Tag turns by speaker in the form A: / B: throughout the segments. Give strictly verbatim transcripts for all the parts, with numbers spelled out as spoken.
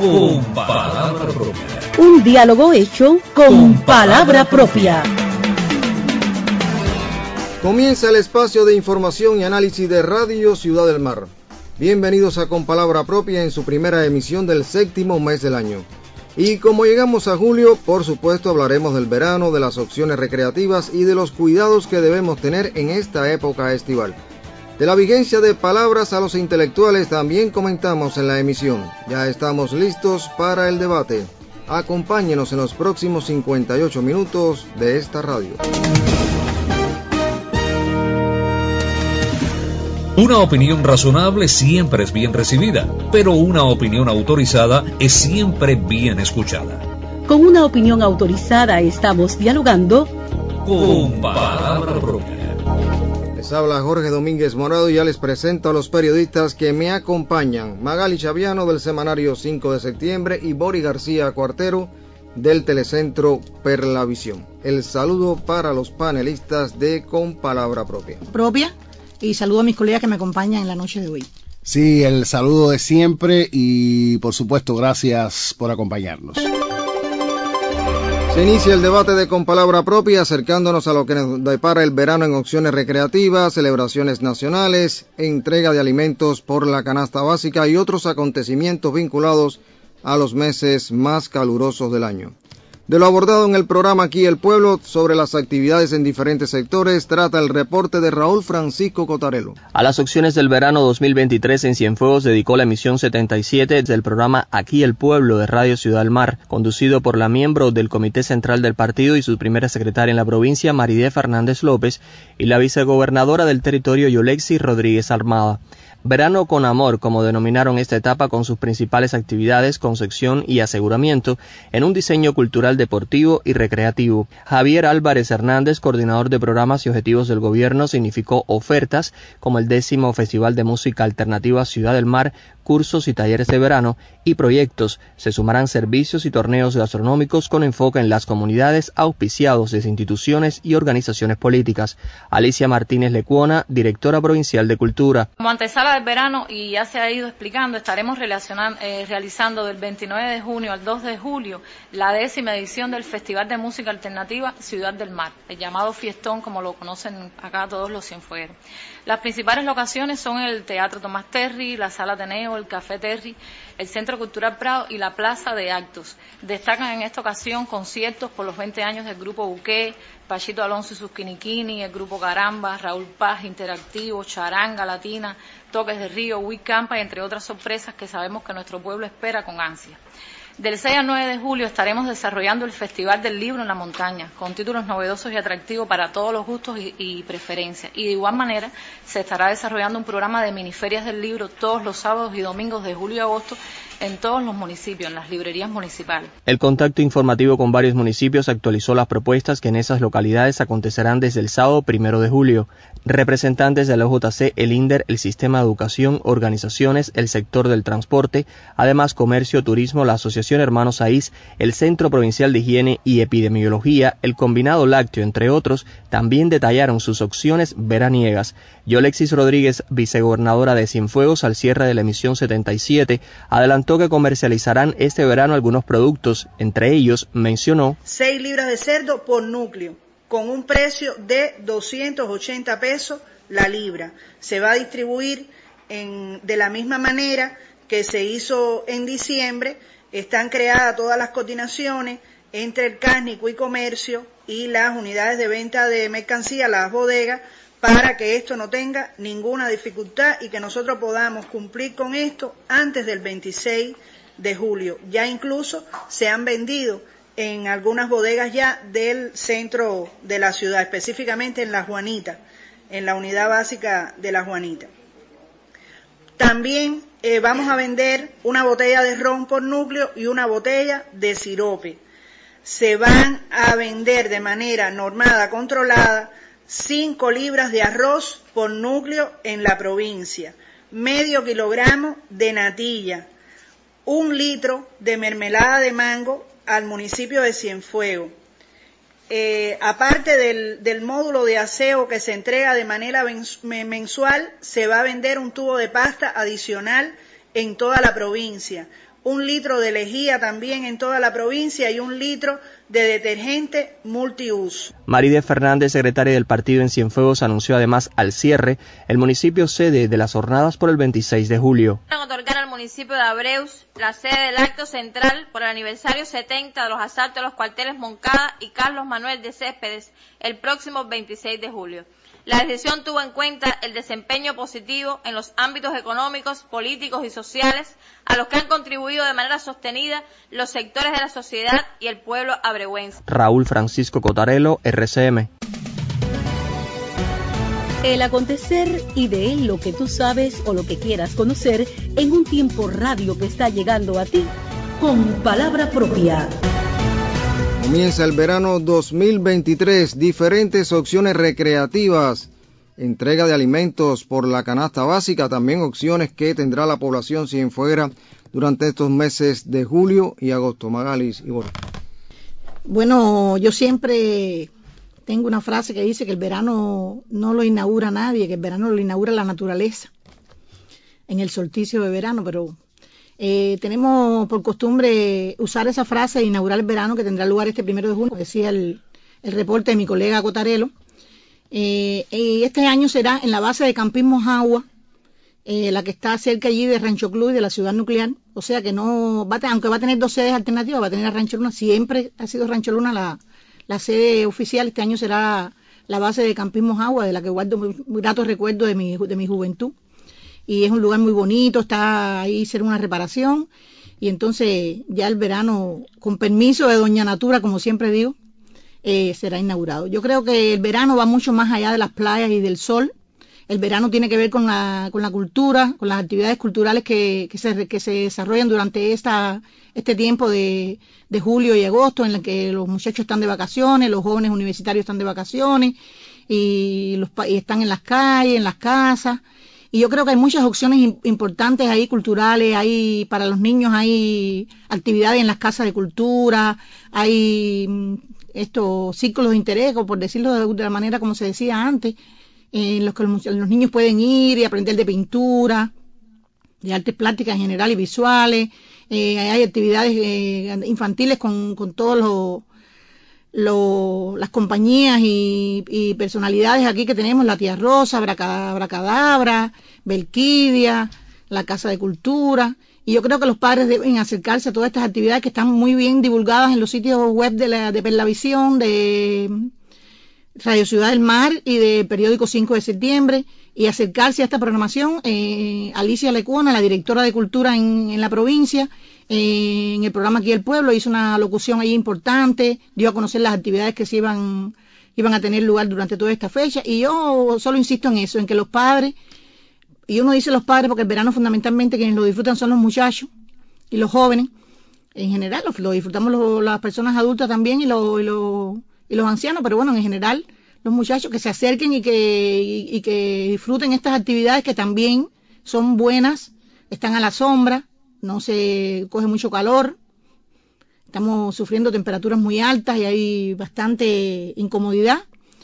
A: con palabra propia.
B: Un diálogo hecho con palabra propia.
C: Comienza el espacio de información y análisis de Radio Ciudad del Mar. Bienvenidos a Con Palabra Propia en su primera emisión del séptimo mes del año. Y como llegamos a julio, por supuesto hablaremos del verano, de las opciones recreativas y de los cuidados que debemos tener en esta época estival. De la vigencia de palabras a los intelectuales también comentamos en la emisión. Ya estamos listos para el debate. Acompáñenos en los próximos cincuenta y ocho minutos de esta radio.
A: Una opinión razonable siempre es bien recibida, pero una opinión autorizada es siempre bien escuchada.
B: Con una opinión autorizada estamos dialogando
A: con palabra propia.
C: Les habla Jorge Domínguez Morado y ya les presento a los periodistas que me acompañan. Magali Chaviano del semanario cinco de septiembre y Bori García Cuartero del telecentro Perlavisión. El saludo para los panelistas de Con Palabra Propia.
D: Propia. Y saludo a mis colegas que me acompañan en la noche de hoy.
E: Sí, el saludo de siempre y por supuesto gracias por acompañarnos.
C: Se inicia el debate de Con Palabra Propia acercándonos a lo que nos depara el verano en opciones recreativas, celebraciones nacionales, entrega de alimentos por la canasta básica y otros acontecimientos vinculados a los meses más calurosos del año. De lo abordado en el programa Aquí el Pueblo sobre las actividades en diferentes sectores, trata el reporte de Raúl Francisco Cotarelo.
F: A las opciones del verano dos mil veintitrés en Cienfuegos dedicó la emisión setenta y siete del programa Aquí el Pueblo de Radio Ciudad del Mar, conducido por la miembro del Comité Central del Partido y su primera secretaria en la provincia, Maridé Fernández López, y la vicegobernadora del territorio, Yolexi Rodríguez Armada. Verano con amor, como denominaron esta etapa con sus principales actividades, concepción y aseguramiento, en un diseño cultural deportivo y recreativo. Javier Álvarez Hernández, coordinador de programas y objetivos del gobierno, significó ofertas como el décimo Festival de Música Alternativa Ciudad del Mar, cursos y talleres de verano y proyectos. Se sumarán servicios y torneos gastronómicos con enfoque en las comunidades auspiciados desde instituciones y organizaciones políticas. Alicia Martínez Lecuona, directora provincial de Cultura.
G: Como antesala del verano, y ya se ha ido explicando, estaremos eh, realizando del veintinueve de junio al dos de julio la décima edición del Festival de Música Alternativa Ciudad del Mar, el llamado fiestón como lo conocen acá todos los cienfuegueros. Las principales locaciones son el Teatro Tomás Terry, la Sala Ateneo, el Café Terry, el Centro Cultural Prado y la Plaza de Actos. Destacan en esta ocasión conciertos por los veinte años del Grupo Buqué, Pachito Alonso y sus Quiniquini, el Grupo Caramba, Raúl Paz, Interactivo, Charanga Latina, Toques de Río, Wicampa, entre otras sorpresas que sabemos que nuestro pueblo espera con ansia. Del seis al nueve de julio estaremos desarrollando el Festival del Libro en la Montaña, con títulos novedosos y atractivos para todos los gustos y, y preferencias. Y de igual manera se estará desarrollando un programa de miniferias del libro todos los sábados y domingos de julio y agosto en todos los municipios, en las librerías municipales.
F: El contacto informativo con varios municipios actualizó las propuestas que en esas localidades acontecerán desde el sábado primero de julio. Representantes de la O J C, el INDER, el Sistema de Educación, organizaciones, el sector del transporte, además comercio, turismo, la Asociación Hermanos Aís, el Centro Provincial de Higiene y Epidemiología, el Combinado Lácteo, entre otros, también detallaron sus opciones veraniegas. Yolexis Rodríguez, vicegobernadora de Cienfuegos, al cierre de la emisión setenta y siete, adelantó que comercializarán este verano algunos productos, entre ellos mencionó
D: seis libras de cerdo por núcleo, con un precio de doscientos ochenta pesos la libra. Se va a distribuir en, de la misma manera que se hizo en diciembre. Están creadas todas las coordinaciones entre el Cásnico y Comercio y las unidades de venta de mercancía, las bodegas, para que esto no tenga ninguna dificultad y que nosotros podamos cumplir con esto antes del veintiséis de julio. Ya incluso se han vendido en algunas bodegas ya del centro de la ciudad, específicamente en La Juanita, en la unidad básica de La Juanita. También eh, vamos a vender una botella de ron por núcleo y una botella de sirope. Se van a vender de manera normada, controlada, cinco libras de arroz por núcleo en la provincia, medio kilogramo de natilla, un litro de mermelada de mango al municipio de Cienfuegos. Eh, aparte del, del módulo de aseo que se entrega de manera mensual, se va a vender un tubo de pasta adicional en toda la provincia, un litro de lejía también en toda la provincia y un litro de detergente multiuso.
F: Maride Fernández, secretaria del partido en Cienfuegos, anunció además al cierre el municipio sede de las jornadas por el veintiséis de julio.
H: Otorgar al municipio de Abreus la sede del acto central por el aniversario setenta de los asaltos a los cuarteles Moncada y Carlos Manuel de Céspedes el próximo veintiséis de julio. La decisión tuvo en cuenta el desempeño positivo en los ámbitos económicos, políticos y sociales a los que han contribuido de manera sostenida los sectores de la sociedad y el pueblo abrehuense.
F: Raúl Francisco Cotarelo, R C M.
B: El acontecer y de él lo que tú sabes o lo que quieras conocer en un tiempo radio que está llegando a ti con palabra propia.
C: Comienza el verano dos mil veintitrés, diferentes opciones recreativas, entrega de alimentos por la canasta básica, también opciones que tendrá la población cienfueguera durante estos meses de julio y agosto. Magalis y Borja.
I: Bueno, yo siempre tengo una frase que dice que el verano no lo inaugura nadie, que el verano lo inaugura la naturaleza en el solsticio de verano, pero Eh, tenemos por costumbre usar esa frase de inaugurar el verano que tendrá lugar este primero de junio, decía el, el reporte de mi colega Cotarelo. Eh, y este año será en la base de Campismo Jagua, eh, la que está cerca allí de Rancho Club y de la ciudad nuclear, o sea que no va a tener, aunque va a tener dos sedes alternativas, va a tener a Rancho Luna, siempre ha sido Rancho Luna la, la sede oficial, este año será la base de Campismo Jagua, de la que guardo muy, muy gratos recuerdos de mi, de mi juventud. Y es un lugar muy bonito, está ahí será una reparación, y entonces ya el verano, con permiso de Doña Natura, como siempre digo, eh, será inaugurado. Yo creo que el verano va mucho más allá de las playas y del sol. El verano tiene que ver con la, con la cultura, con las actividades culturales que, que, se, que se desarrollan durante esta, este tiempo de, de julio y agosto, en el que los muchachos están de vacaciones, los jóvenes universitarios están de vacaciones, y, los, y están en las calles, en las casas. Y yo creo que hay muchas opciones importantes ahí culturales, hay para los niños hay actividades en las casas de cultura, hay estos círculos de interés, o por decirlo de, de la manera como se decía antes, en los que los, los niños pueden ir y aprender de pintura, de artes plásticas en general y visuales. Eh, hay actividades eh, infantiles con, con todos los Lo, las compañías y, y personalidades aquí que tenemos, la Tía Rosa, Abracadabra, Belquidia, la Casa de Cultura, y yo creo que los padres deben acercarse a todas estas actividades que están muy bien divulgadas en los sitios web de, la, de Perlavisión, de Radio Ciudad del Mar y de Periódico cinco de septiembre, y acercarse a esta programación. eh, Alicia Lecuona, la directora de Cultura en, en la provincia, Eh, en el programa Aquí el Pueblo, hizo una locución ahí importante, dio a conocer las actividades que se iban, iban a tener lugar durante toda esta fecha, y yo solo insisto en eso, en que los padres, y uno dice los padres porque el verano fundamentalmente quienes lo disfrutan son los muchachos y los jóvenes, en general lo, lo disfrutamos los, las personas adultas también y, lo, y, lo, y los ancianos, pero bueno, en general los muchachos que se acerquen y que, y, y que disfruten estas actividades que también son buenas, están a la sombra, no se coge mucho calor, estamos sufriendo temperaturas muy altas y hay bastante incomodidad,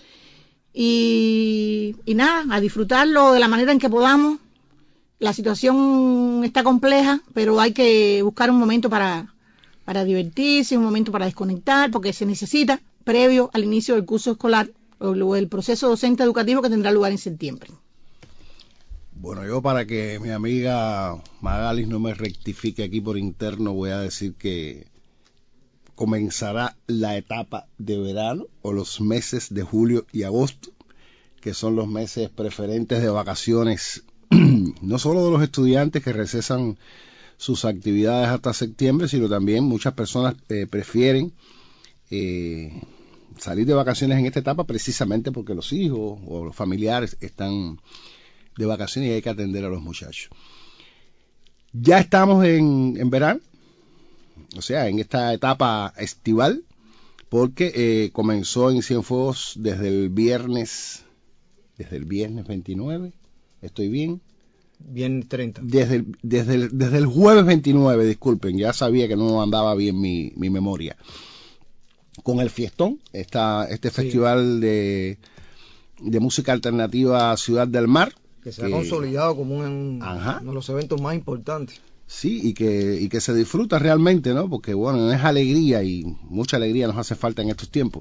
I: y, y nada, a disfrutarlo de la manera en que podamos. La situación está compleja, pero hay que buscar un momento para, para divertirse, un momento para desconectar, porque se necesita previo al inicio del curso escolar o el proceso docente educativo que tendrá lugar en septiembre.
E: Bueno, yo para que mi amiga Magalis no me rectifique aquí por interno, voy a decir que comenzará la etapa de verano o los meses de julio y agosto, que son los meses preferentes de vacaciones, no solo de los estudiantes que recesan sus actividades hasta septiembre, sino también muchas personas eh, prefieren eh, salir de vacaciones en esta etapa precisamente porque los hijos o los familiares están de vacaciones y hay que atender a los muchachos. Ya estamos en, en verano, o sea, en esta etapa estival, porque eh, comenzó en Cienfuegos desde el viernes, desde el viernes veintinueve, ¿estoy bien?
C: Viernes treinta.
E: Desde el, desde el, desde el jueves veintinueve, disculpen, ya sabía que no andaba bien mi, mi memoria. Con el Fiestón, esta, este sí. festival de, de música alternativa Ciudad del Mar,
C: que se ha que, consolidado como un,
E: ajá,
C: uno de los eventos más importantes.
E: Sí, y que, y que se disfruta realmente, ¿no? Porque, bueno, es alegría y mucha alegría nos hace falta en estos tiempos.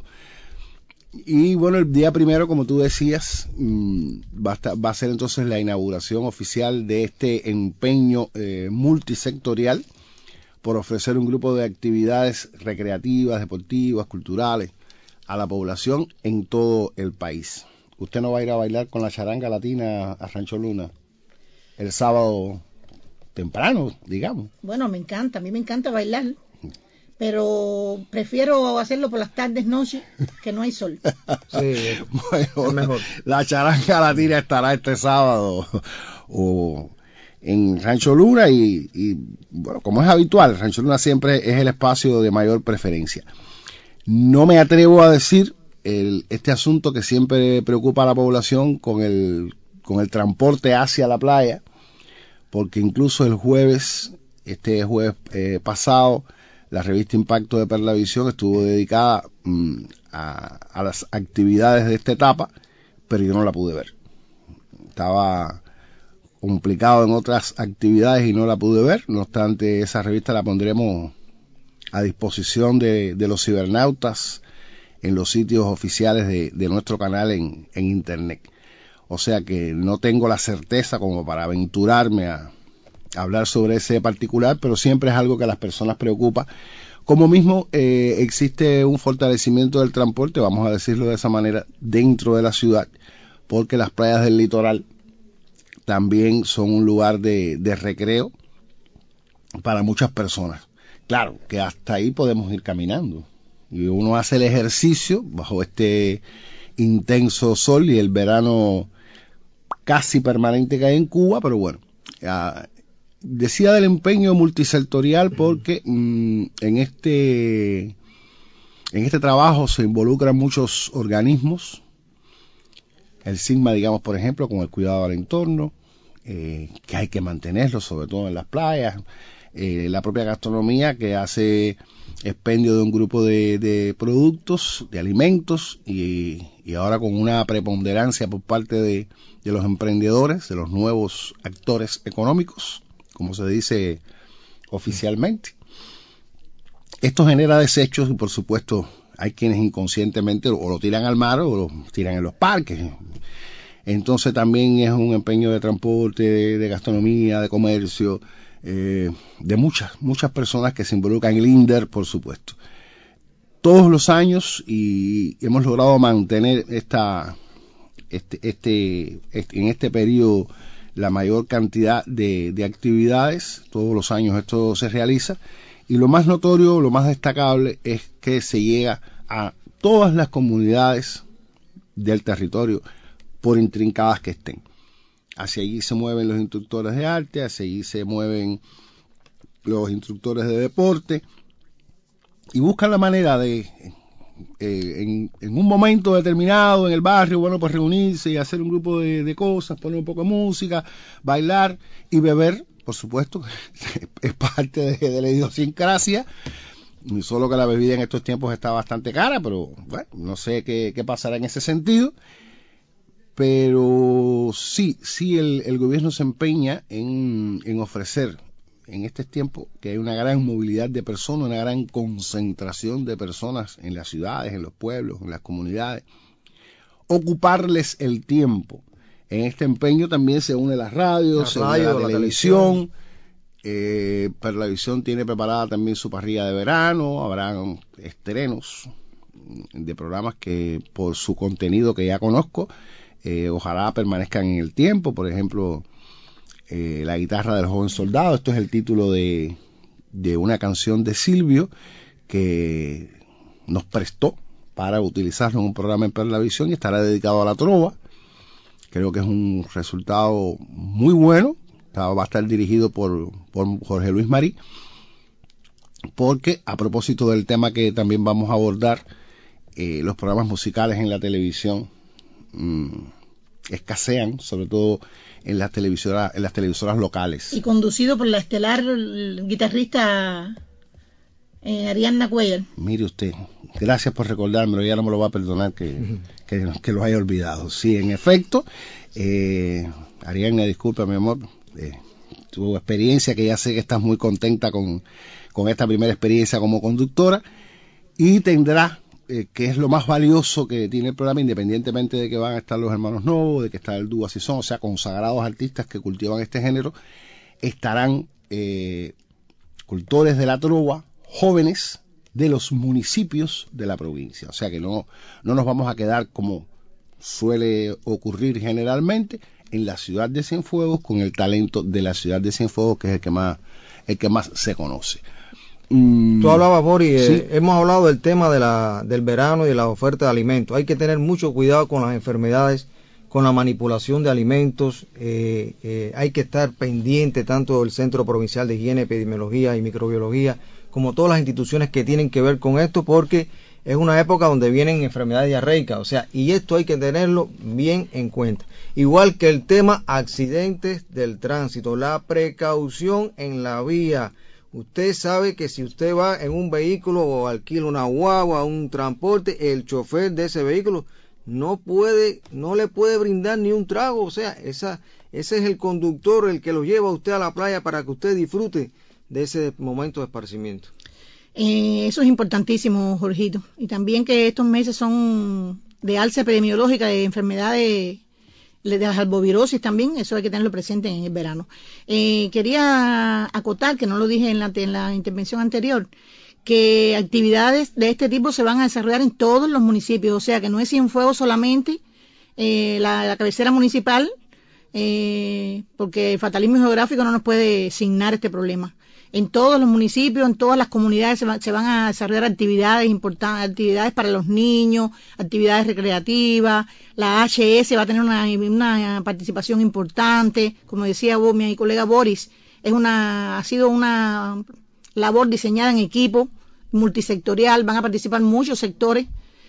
E: Y, bueno, el día primero, como tú decías, mmm, va, a estar, va a ser entonces la inauguración oficial de este empeño eh, multisectorial por ofrecer un grupo de actividades recreativas, deportivas, culturales a la población en todo el país. ¿Usted no va a ir a bailar con la charanga latina a Rancho Luna el sábado temprano, digamos?
I: Bueno, me encanta, a mí me encanta bailar, pero prefiero hacerlo por las tardes, noches, que no hay sol.
E: Sí, bueno, es mejor. La charanga latina estará este sábado o en Rancho Luna y, y, bueno, como es habitual, Rancho Luna siempre es el espacio de mayor preferencia. No me atrevo a decir el, este asunto que siempre preocupa a la población con el, con el transporte hacia la playa, porque incluso el jueves, este jueves eh, pasado, la revista Impacto de Perlavisión estuvo dedicada mmm, a, a las actividades de esta etapa, pero yo no la pude ver. Estaba complicado en otras actividades y no la pude ver. No obstante, esa revista la pondremos a disposición de, de los cibernautas en los sitios oficiales de, de nuestro canal en, en internet. O sea que no tengo la certeza como para aventurarme a, a hablar sobre ese particular, pero siempre es algo que a las personas preocupa. Como mismo eh, existe un fortalecimiento del transporte, vamos a decirlo de esa manera, dentro de la ciudad, porque las playas del litoral también son un lugar de, de recreo para muchas personas. Claro que hasta ahí podemos ir caminando y uno hace el ejercicio bajo este intenso sol y el verano casi permanente que hay en Cuba, pero bueno, uh, decía del empeño multisectorial porque mmm, en este en este trabajo se involucran muchos organismos. El SIGMA, digamos, por ejemplo, con el cuidado del entorno, eh, que hay que mantenerlo, sobre todo en las playas. Eh, la propia gastronomía, que hace expendio de un grupo de, de productos, de alimentos, y, y ahora con una preponderancia por parte de, de los emprendedores, de los nuevos actores económicos, como se dice oficialmente. Esto genera desechos y, por supuesto, hay quienes inconscientemente o lo tiran al mar o lo tiran en los parques. Entonces también es un empeño de transporte, de, de gastronomía, de comercio, eh, de muchas, muchas personas que se involucran en el INDER, por supuesto. Todos los años, y hemos logrado mantener esta, este, este, este en este periodo la mayor cantidad de, de actividades. Todos los años esto se realiza. Y lo más notorio, lo más destacable es que se llega a todas las comunidades del territorio, por intrincadas que estén. Hacia allí se mueven los instructores de arte, hacia allí se mueven los instructores de deporte y buscan la manera de, eh, en, en un momento determinado en el barrio, bueno, pues reunirse y hacer un grupo de, de cosas, poner un poco de música, bailar y beber. Por supuesto, es parte de, de la idiosincrasia, solo que la bebida en estos tiempos está bastante cara, pero bueno, no sé qué, qué pasará en ese sentido, pero sí, sí el, el gobierno se empeña en, en ofrecer en este tiempo que hay una gran movilidad de personas, una gran concentración de personas en las ciudades, en los pueblos, en las comunidades, ocuparles el tiempo. En este empeño también se une las radios, la se radio, une la, la televisión. televisión. Eh, Perlavisión tiene preparada también su parrilla de verano. Habrá estrenos de programas que por su contenido que ya conozco, eh, ojalá permanezcan en el tiempo. Por ejemplo, eh, La guitarra del joven soldado. Esto es el título de, de una canción de Silvio que nos prestó para utilizarlo en un programa en Perlavisión y estará dedicado a la trova. Creo que es un resultado muy bueno. Va a estar dirigido por, por Jorge Luis Marí, porque a propósito del tema que también vamos a abordar, eh, los programas musicales en la televisión mmm, escasean, sobre todo en las televisoras, en las televisoras locales.
I: Y conducido por la estelar guitarrista eh, Ariadna Cuellar.
E: Mire usted, gracias por recordármelo, ya no me lo va a perdonar que, que, que lo haya olvidado. Sí, en efecto, eh, Ariadna, disculpa mi amor, eh, tu experiencia, que ya sé que estás muy contenta con, con esta primera experiencia como conductora, y tendrá, eh, que es lo más valioso que tiene el programa, independientemente de que van a estar los hermanos Novo, de que está el dúo Así Son, o sea, consagrados artistas que cultivan este género, estarán eh, cultores de la trova, jóvenes de los municipios de la provincia. O sea que no, no nos vamos a quedar, como suele ocurrir generalmente, en la ciudad de Cienfuegos con el talento de la ciudad de Cienfuegos, que es el que más, el que más se conoce. Mm,
C: Tú hablabas, Boris,
E: sí.
C: eh, hemos hablado del tema de la, del verano y de la oferta de alimentos. Hay que tener mucho cuidado con las enfermedades, con la manipulación de alimentos. Eh, eh, hay que estar pendiente tanto del Centro Provincial de Higiene, Epidemiología y Microbiología, como todas las instituciones que tienen que ver con esto, porque es una época donde vienen enfermedades diarreicas, o sea, y esto hay que tenerlo bien en cuenta. Igual que el tema accidentes del tránsito, la precaución en la vía. Usted sabe que si usted va en un vehículo o alquila una guagua, un transporte, el chofer de ese vehículo no puede, no le puede brindar ni un trago, o sea, esa, ese es el conductor el que lo lleva a usted a la playa para que usted disfrute de ese momento de esparcimiento.
I: Eh, eso es importantísimo, Jorgito. Y también que estos meses son de alza epidemiológica de enfermedades, de las albovirosis también, eso hay que tenerlo presente en el verano. Eh, quería acotar, que no lo dije en la, en la intervención anterior, que actividades de este tipo se van a desarrollar en todos los municipios, o sea que no es Cienfuegos solamente, eh, la, la cabecera municipal, eh, porque el fatalismo geográfico no nos puede asignar este problema. En todos los municipios, en todas las comunidades se, va, se van a desarrollar actividades importantes, actividades para los niños, actividades recreativas. La H S va a tener una, una participación importante, como decía vos, mi colega Boris, es una, ha sido una labor diseñada en equipo, multisectorial, van a participar muchos sectores,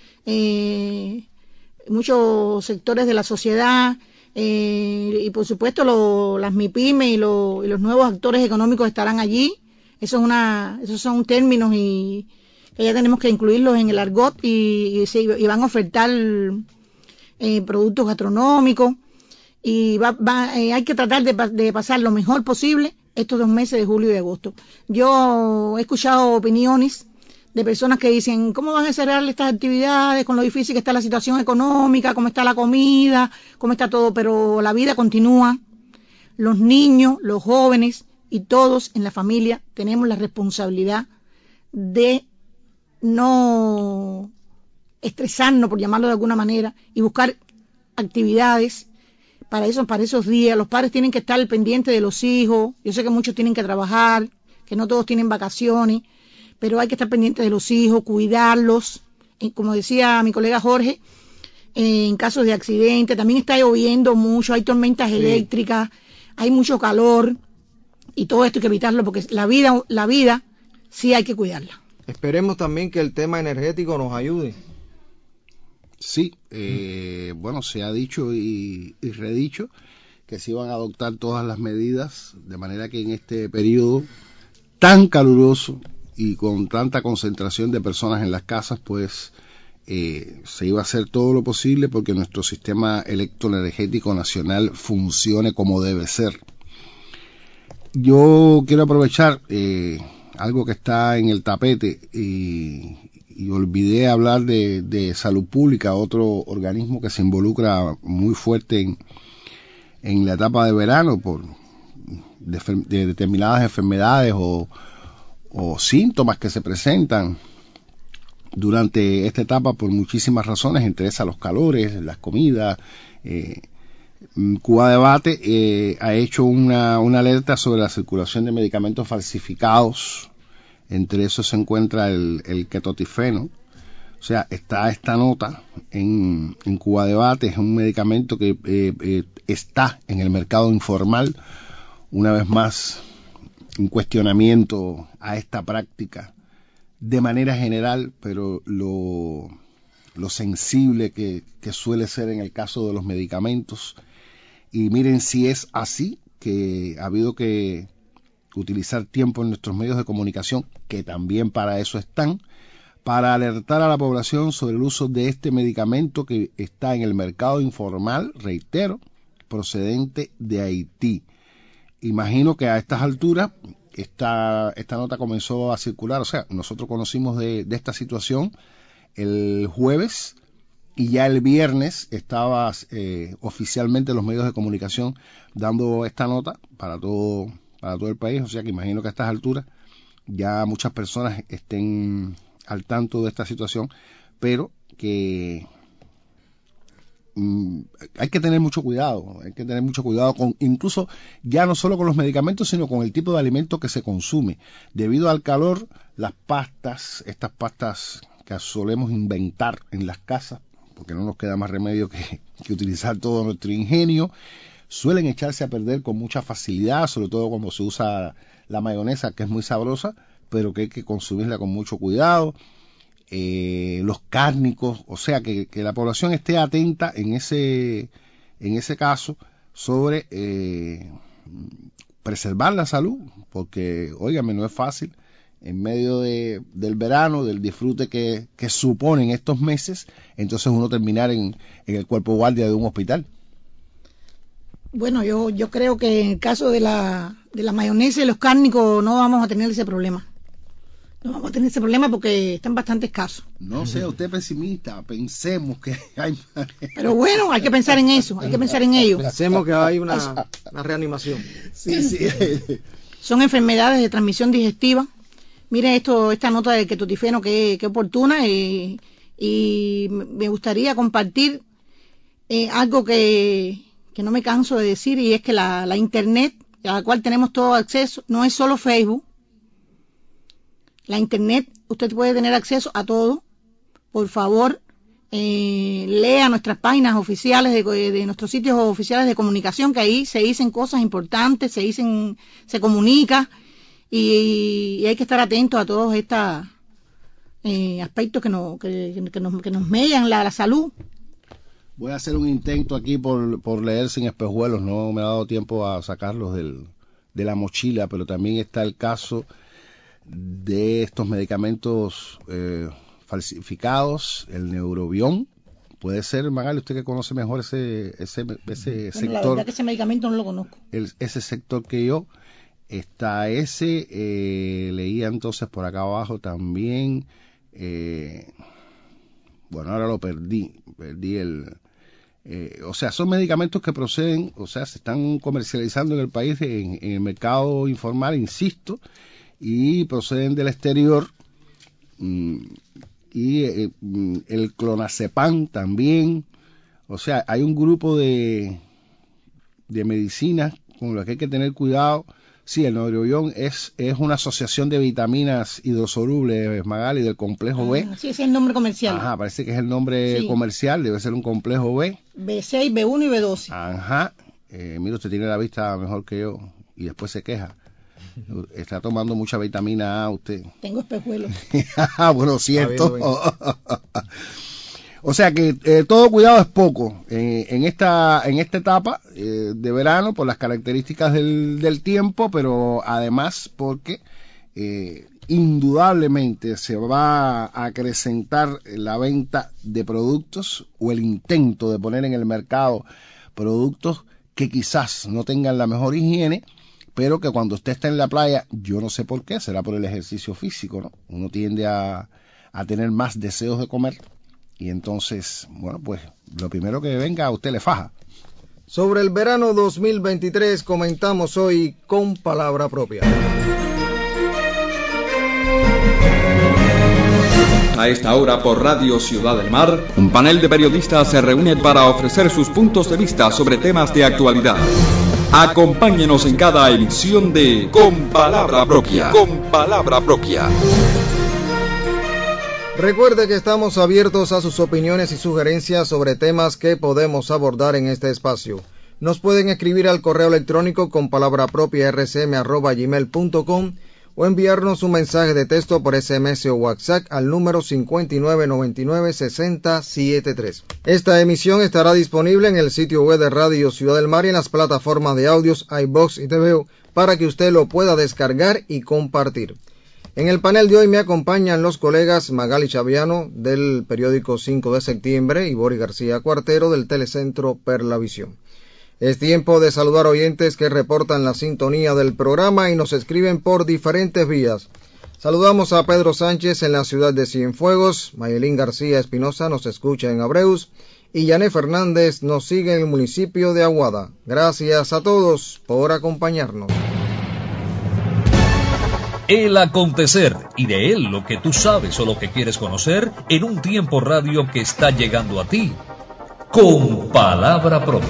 I: eh, muchos sectores de la sociedad. Eh, y por supuesto lo, las MIPYME y, lo, y los nuevos actores económicos estarán allí. Eso es una, esos son términos y que ya tenemos que incluirlos en el argot, y, y, y van a ofertar eh, productos gastronómicos, y va, va, eh, hay que tratar de, de pasar lo mejor posible estos dos meses de julio y agosto. Yo he escuchado opiniones de personas que dicen, ¿cómo van a cerrar estas actividades con lo difícil que está la situación económica, cómo está la comida, cómo está todo? Pero la vida continúa. Los niños, los jóvenes y todos en la familia tenemos la responsabilidad de no estresarnos, por llamarlo de alguna manera, y buscar actividades para eso, para esos días. Los padres tienen que estar pendientes de los hijos. Yo sé que muchos tienen que trabajar, que no todos tienen vacaciones, pero hay que estar pendientes de los hijos, cuidarlos, y como decía mi colega Jorge, eh, en casos de accidente, también está lloviendo mucho, hay tormentas sí. eléctricas, hay mucho calor, y todo esto hay que evitarlo, porque la vida, la vida sí hay que cuidarla.
C: Esperemos también que el tema energético nos ayude.
E: Sí, eh, bueno, se ha dicho y, y redicho que se iban a adoptar todas las medidas, de manera que en este periodo tan caluroso y con tanta concentración de personas en las casas, pues eh, se iba a hacer todo lo posible porque nuestro sistema electroenergético nacional funcione como debe ser. Yo quiero aprovechar eh, algo que está en el tapete y, y olvidé hablar de, de salud pública, otro organismo que se involucra muy fuerte en, en la etapa de verano por de, de determinadas enfermedades o o síntomas que se presentan durante esta etapa por muchísimas razones, entre esas los calores, las comidas. Eh, Cuba Debate eh, ha hecho una, una alerta sobre la circulación de medicamentos falsificados, entre esos se encuentra el, el ketotifeno. O sea, está esta nota en, en Cuba Debate, es un medicamento que eh, eh, está en el mercado informal, una vez más un cuestionamiento a esta práctica de manera general, pero lo, lo sensible que, que suele ser en el caso de los medicamentos. Y miren si es así, que ha habido que utilizar tiempo en nuestros medios de comunicación, que también para eso están, para alertar a la población sobre el uso de este medicamento que está en el mercado informal, reitero, procedente de Haití. imagino que a estas alturas esta, esta nota comenzó a circular, o sea, nosotros conocimos de, de esta situación el jueves y ya el viernes estaba eh, oficialmente los medios de comunicación dando esta nota para todo, para todo el país, o sea que imagino que a estas alturas ya muchas personas estén al tanto de esta situación, pero que mm, hay que tener mucho cuidado, hay que tener mucho cuidado con, incluso ya no solo con los medicamentos, sino con el tipo de alimento que se consume. Debido al calor, las pastas, estas pastas que solemos inventar en las casas, porque no nos queda más remedio que, que utilizar todo nuestro ingenio, suelen echarse a perder con mucha facilidad, sobre todo cuando se usa la mayonesa, que es muy sabrosa, pero que hay que consumirla con mucho cuidado. Eh, los cárnicos, o sea, que, que la población esté atenta en ese, en ese caso sobre eh, preservar la salud, porque, óigame, no es fácil en medio de, del verano, del disfrute que, que suponen estos meses, entonces uno terminar en, en el cuerpo guardia de un hospital.
I: Bueno, yo yo creo que en el caso de la de la mayonesa y los cárnicos no vamos a tener ese problema. No vamos a tener ese problema porque están bastante escasos.
E: No sea usted pesimista, pensemos que hay...
I: Pero bueno, hay que pensar en eso, hay que pensar en ello.
C: Pensemos que hay una, una reanimación.
E: Sí, sí.
I: Son enfermedades de transmisión digestiva. Miren esto, esta nota de ketotifeno que, que oportuna y, y me gustaría compartir eh, algo que... que no me canso de decir, y es que la, la internet a la cual tenemos todo acceso no es solo Facebook. La internet, usted puede tener acceso a todo. Por favor, eh, lea nuestras páginas oficiales de, de nuestros sitios oficiales de comunicación, que ahí se dicen cosas importantes, se dicen, se comunica, y, y hay que estar atentos a todos estos eh, aspectos que, no, que, que, nos, que nos median la, la salud.
E: Voy a hacer un intento aquí por, por leer sin espejuelos, no me ha dado tiempo a sacarlos del, de la mochila, pero también está el caso de estos medicamentos eh, falsificados, el Neurobión. Puede ser, Magali, usted que conoce mejor ese, ese, ese bueno, sector.
I: La verdad que ese medicamento no lo conozco.
E: El, ese sector que yo, está ese, eh, leía entonces por acá abajo también, eh, bueno, ahora lo perdí, perdí el... Eh, o sea, son medicamentos que proceden, o sea, se están comercializando en el país, en, en el mercado informal, insisto, y proceden del exterior, mm, y eh, el clonazepam también. O sea, hay un grupo de, de medicinas con las que hay que tener cuidado. Sí, el Neurobión es, es una asociación de vitaminas hidrosolubles, Magali, del complejo B.
I: Ah, sí, ese es el nombre comercial.
E: Ajá, parece que es el nombre sí. comercial, debe ser un complejo B.
I: B seis, B uno y B doce.
E: Ajá, eh, mira, usted tiene la vista mejor que yo y después se queja. Está tomando mucha vitamina A usted.
I: Tengo espejuelos.
E: Bueno, cierto. O sea que eh, todo cuidado es poco eh, en esta en esta etapa eh, de verano por las características del, del tiempo, pero además porque eh, indudablemente se va a acrecentar la venta de productos o el intento de poner en el mercado productos que quizás no tengan la mejor higiene, pero que cuando usted está en la playa, yo no sé por qué, será por el ejercicio físico, ¿no? Uno tiende a, a tener más deseos de comer. Y entonces, bueno, pues lo primero que venga a usted le faja.
C: Sobre el verano dos mil veintitrés comentamos hoy con palabra propia.
A: A esta hora por Radio Ciudad del Mar, un panel de periodistas se reúne para ofrecer sus puntos de vista sobre temas de actualidad. Acompáñenos en cada emisión de Con Palabra Propia. Con Palabra Propia.
C: Recuerde que estamos abiertos a sus opiniones y sugerencias sobre temas que podemos abordar en este espacio. Nos pueden escribir al correo electrónico con palabra propia r c m arroba gmail punto com o enviarnos un mensaje de texto por S M S o WhatsApp al número cinco nueve nueve nueve seis cero siete tres. Esta emisión estará disponible en el sitio web de Radio Ciudad del Mar y en las plataformas de audios iVoox y T V O para que usted lo pueda descargar y compartir. En el panel de hoy me acompañan los colegas Magali Chaviano del periódico cinco de septiembre y Boris García Cuartero del telecentro Perlavisión. Es tiempo de saludar oyentes que reportan la sintonía del programa y nos escriben por diferentes vías. Saludamos a Pedro Sánchez en la ciudad de Cienfuegos, Mayelín García Espinosa nos escucha en Abreus y Yané Fernández nos sigue en el municipio de Aguada. Gracias a todos por acompañarnos.
J: El acontecer y de él lo que tú sabes o lo que quieres conocer en un tiempo radio que está llegando a ti con palabra propia.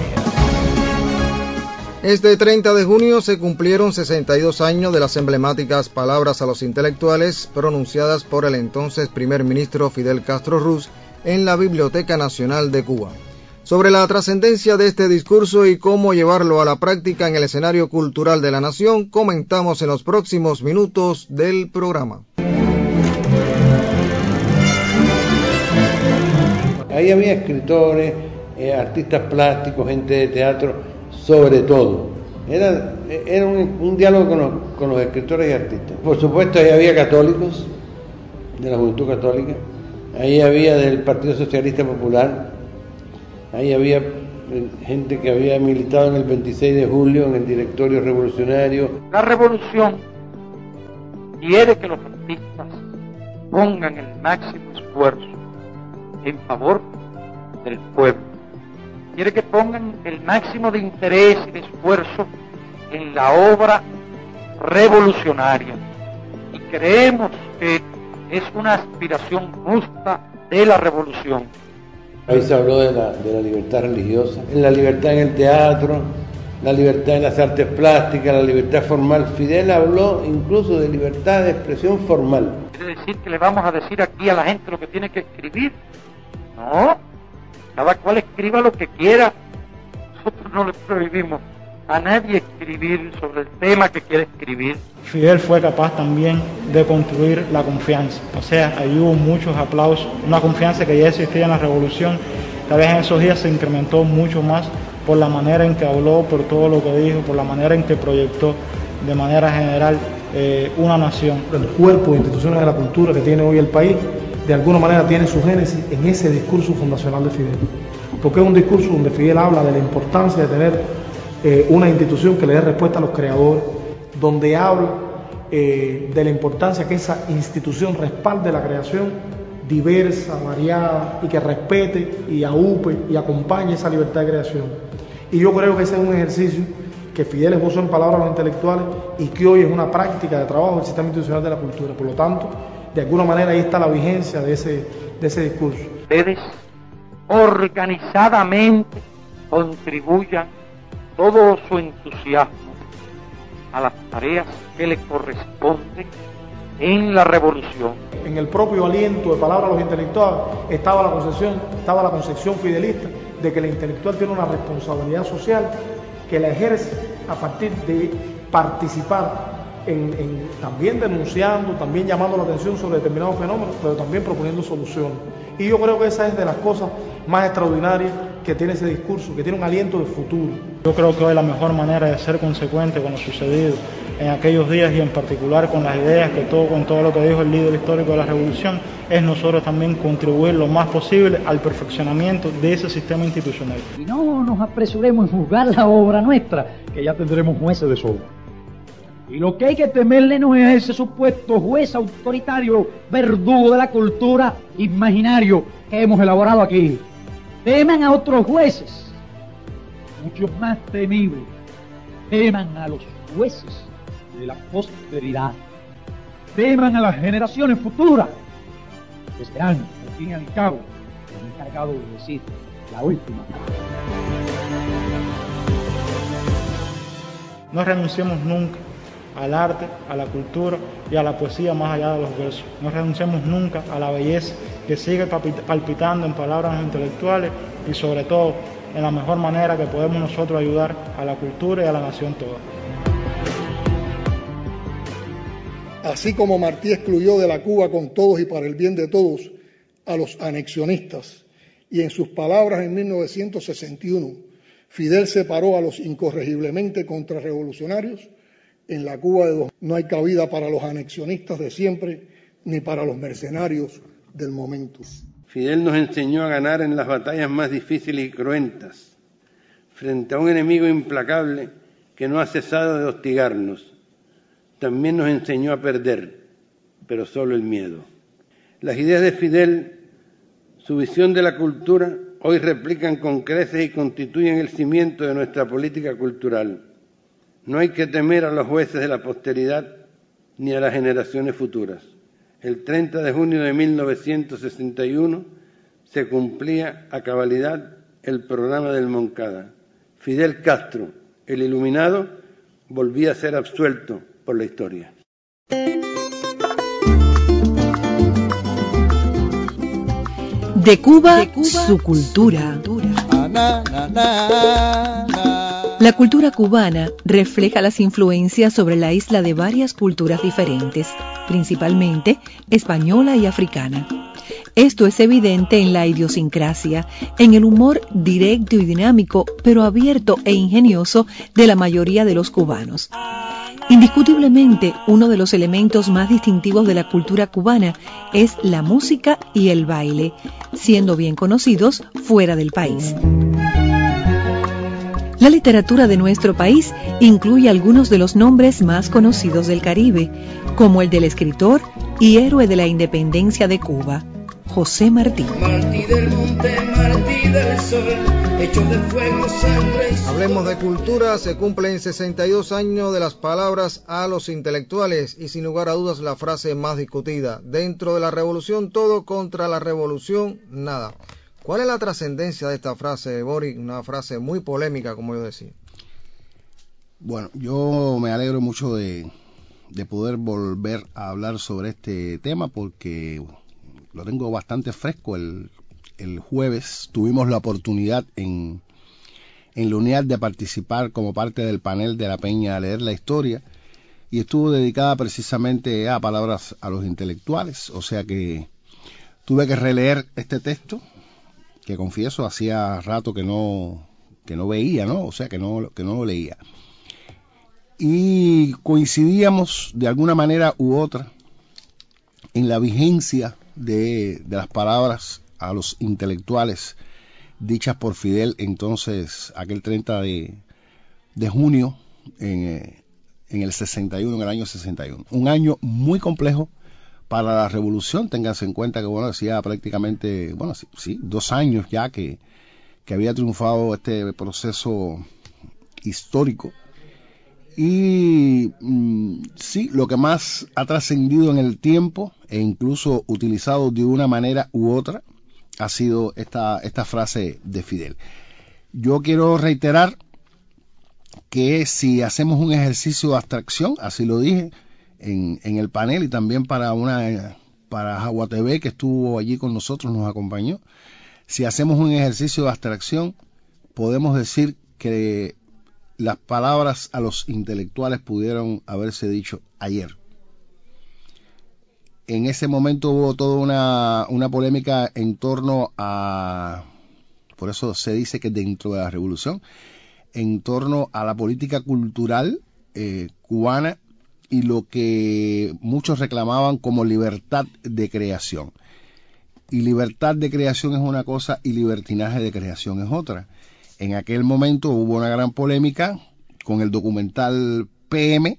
C: Este treinta de junio se cumplieron sesenta y dos años de las emblemáticas palabras a los intelectuales pronunciadas por el entonces primer ministro Fidel Castro Ruz en la Biblioteca Nacional de Cuba. Sobre la trascendencia de este discurso y cómo llevarlo a la práctica en el escenario cultural de la nación, comentamos en los próximos minutos del programa.
K: Ahí había escritores, eh, artistas plásticos, gente de teatro, sobre todo. Era, era un, un diálogo con los, con los escritores y artistas. Por supuesto, ahí había católicos, de la Juventud Católica, ahí había del Partido Socialista Popular, ahí había gente que había militado en el veintiséis de julio, en el directorio revolucionario.
L: La revolución quiere que los artistas pongan el máximo esfuerzo en favor del pueblo. Quiere que pongan el máximo de interés y de esfuerzo en la obra revolucionaria. Y creemos que es una aspiración justa de la revolución.
K: Ahí se habló de la, de la libertad religiosa, la libertad en el teatro, la libertad en las artes plásticas, la libertad formal. Fidel habló incluso de libertad de expresión formal.
L: ¿Quiere decir que le vamos a decir aquí a la gente lo que tiene que escribir? No, cada cual escriba lo que quiera. Nosotros no le prohibimos a nadie escribir sobre el tema que quiere escribir.
M: Fidel fue capaz también de construir la confianza, o sea, ahí hubo muchos aplausos, una confianza que ya existía en la revolución, tal vez en esos días se incrementó mucho más por la manera en que habló, por todo lo que dijo, por la manera en que proyectó de manera general eh, una nación.
N: El cuerpo de instituciones de la cultura que tiene hoy el país, de alguna manera tiene su génesis en ese discurso fundacional de Fidel, porque es un discurso donde Fidel habla de la importancia de tener eh, una institución que le dé respuesta a los creadores, donde habla eh, de la importancia que esa institución respalde la creación diversa, variada y que respete y aupe y acompañe esa libertad de creación. Y yo creo que ese es un ejercicio que Fidel esbozó en palabras a los intelectuales y que hoy es una práctica de trabajo del sistema institucional de la cultura. Por lo tanto, de alguna manera ahí está la vigencia de ese, de ese discurso.
L: Ustedes organizadamente contribuyan todo su entusiasmo a las tareas que le corresponden en la revolución.
N: En el propio aliento de palabras a los intelectuales estaba la concepción, estaba la concepción fidelista de que el intelectual tiene una responsabilidad social que la ejerce a partir de participar en, en, también denunciando, también llamando la atención sobre determinados fenómenos, pero también proponiendo soluciones. Y yo creo que esa es de las cosas más extraordinarias que tiene ese discurso, que tiene un aliento de futuro.
M: Yo creo que hoy la mejor manera de ser consecuente con lo sucedido en aquellos días y en particular con las ideas, que todo, con todo lo que dijo el líder histórico de la revolución, es nosotros también contribuir lo más posible al perfeccionamiento de ese sistema institucional.
O: Y no nos apresuremos en juzgar la obra nuestra, que ya tendremos jueces de sobra. Y lo que hay que temerle no es a ese supuesto juez autoritario, verdugo de la cultura, imaginario que hemos elaborado aquí. Teman a otros jueces, muchos más temibles. Teman a los jueces de la posteridad. Teman a las generaciones futuras, que serán, al fin y al cabo, los encargados de decir la última.
M: No renunciemos nunca al arte, a la cultura y a la poesía más allá de los versos. No renunciemos nunca a la belleza que sigue palpitando en palabras intelectuales y sobre todo en la mejor manera que podemos nosotros ayudar a la cultura y a la nación toda.
P: Así como Martí excluyó de la Cuba con todos y para el bien de todos a los anexionistas, y en sus palabras en mil novecientos sesenta y uno, Fidel separó a los incorregiblemente contrarrevolucionarios, en la Cuba de dos no hay cabida para los anexionistas de siempre ni para los mercenarios del momento.
K: Fidel nos enseñó a ganar en las batallas más difíciles y cruentas, frente a un enemigo implacable que no ha cesado de hostigarnos. También nos enseñó a perder, pero solo el miedo. Las ideas de Fidel, su visión de la cultura, hoy replican con creces y constituyen el cimiento de nuestra política cultural. No hay que temer a los jueces de la posteridad ni a las generaciones futuras. El treinta de junio de mil novecientos sesenta y uno se cumplía a cabalidad el programa del Moncada. Fidel Castro, el iluminado, volvía a ser absuelto por la historia.
B: De Cuba, de Cuba su cultura. La cultura cubana refleja las influencias sobre la isla de varias culturas diferentes, principalmente española y africana. Esto es evidente en la idiosincrasia, en el humor directo y dinámico, pero abierto e ingenioso de la mayoría de los cubanos. Indiscutiblemente, uno de los elementos más distintivos de la cultura cubana es la música y el baile, siendo bien conocidos fuera del país. La literatura de nuestro país incluye algunos de los nombres más conocidos del Caribe, como el del escritor y héroe de la independencia de Cuba, José Martí.
Q: Martí del monte, Martí del sol, hecho de fuego, sangre y...
C: Hablemos de cultura. Se cumplen sesenta y dos años de las palabras a los intelectuales y sin lugar a dudas la frase más discutida. Dentro de la revolución todo, contra la revolución nada. ¿Cuál es la trascendencia de esta frase, Boris? Una frase muy polémica, como yo decía.
E: Bueno, yo me alegro mucho de, de poder volver a hablar sobre este tema porque lo tengo bastante fresco. El, el jueves tuvimos la oportunidad en, en la unidad de participar como parte del panel de la Peña a leer la historia y estuvo dedicada precisamente a palabras a los intelectuales. O sea que tuve que releer este texto, que confieso hacía rato que no que no veía, ¿no? O sea, que no que no lo leía. Y coincidíamos de alguna manera u otra en la vigencia de, de las palabras a los intelectuales dichas por Fidel entonces aquel treinta de junio en, en el sesenta y uno, en el año sesenta y uno. Un año muy complejo para la revolución. Ténganse en cuenta que, bueno, hacía prácticamente, bueno, sí, sí dos años ya que, que había triunfado este proceso histórico. Y mmm, sí, lo que más ha trascendido en el tiempo e incluso utilizado de una manera u otra ha sido esta, esta frase de Fidel. Yo quiero reiterar que si hacemos un ejercicio de abstracción, así lo dije en, en el panel y también para una para Jagua T V que estuvo allí con nosotros, nos acompañó, si hacemos un ejercicio de abstracción, podemos decir que las palabras a los intelectuales pudieron haberse dicho ayer. En ese momento hubo toda una, una polémica en torno a, por eso se dice que dentro de la revolución, en torno a la política cultural eh, cubana y lo que muchos reclamaban como libertad de creación. Y libertad de creación es una cosa y libertinaje de creación es otra. En aquel momento hubo una gran polémica con el documental P M,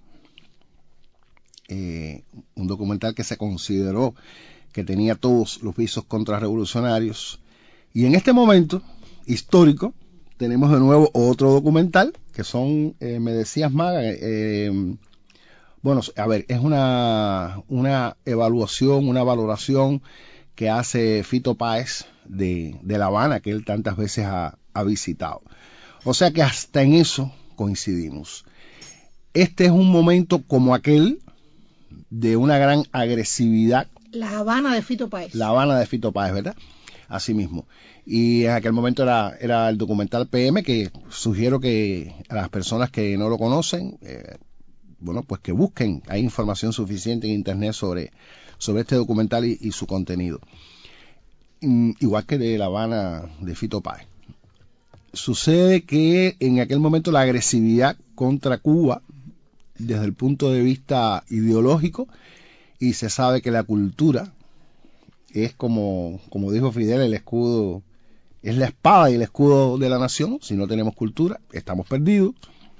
E: eh, un documental que se consideró que tenía todos los visos contrarrevolucionarios. Y en este momento histórico tenemos de nuevo otro documental que son, eh, me decías, Maga, eh, bueno, a ver, es una, una evaluación, una valoración que hace Fito Páez de, de La Habana, que él tantas veces ha, ha visitado. O sea que hasta en eso coincidimos. Este es un momento como aquel de una gran agresividad.
I: La Habana de Fito Páez.
E: La Habana de Fito Páez, ¿verdad? Así mismo. Y en aquel momento era, era el documental P M, que sugiero que a las personas que no lo conocen, eh, bueno, pues que busquen. Hay información suficiente en internet sobre, sobre este documental y, y su contenido. Mm, igual que de La Habana de Fito Páez. Sucede que en aquel momento la agresividad contra Cuba, desde el punto de vista ideológico, y se sabe que la cultura es como, como dijo Fidel, el escudo es la espada y el escudo de la nación. Si no tenemos cultura, estamos perdidos.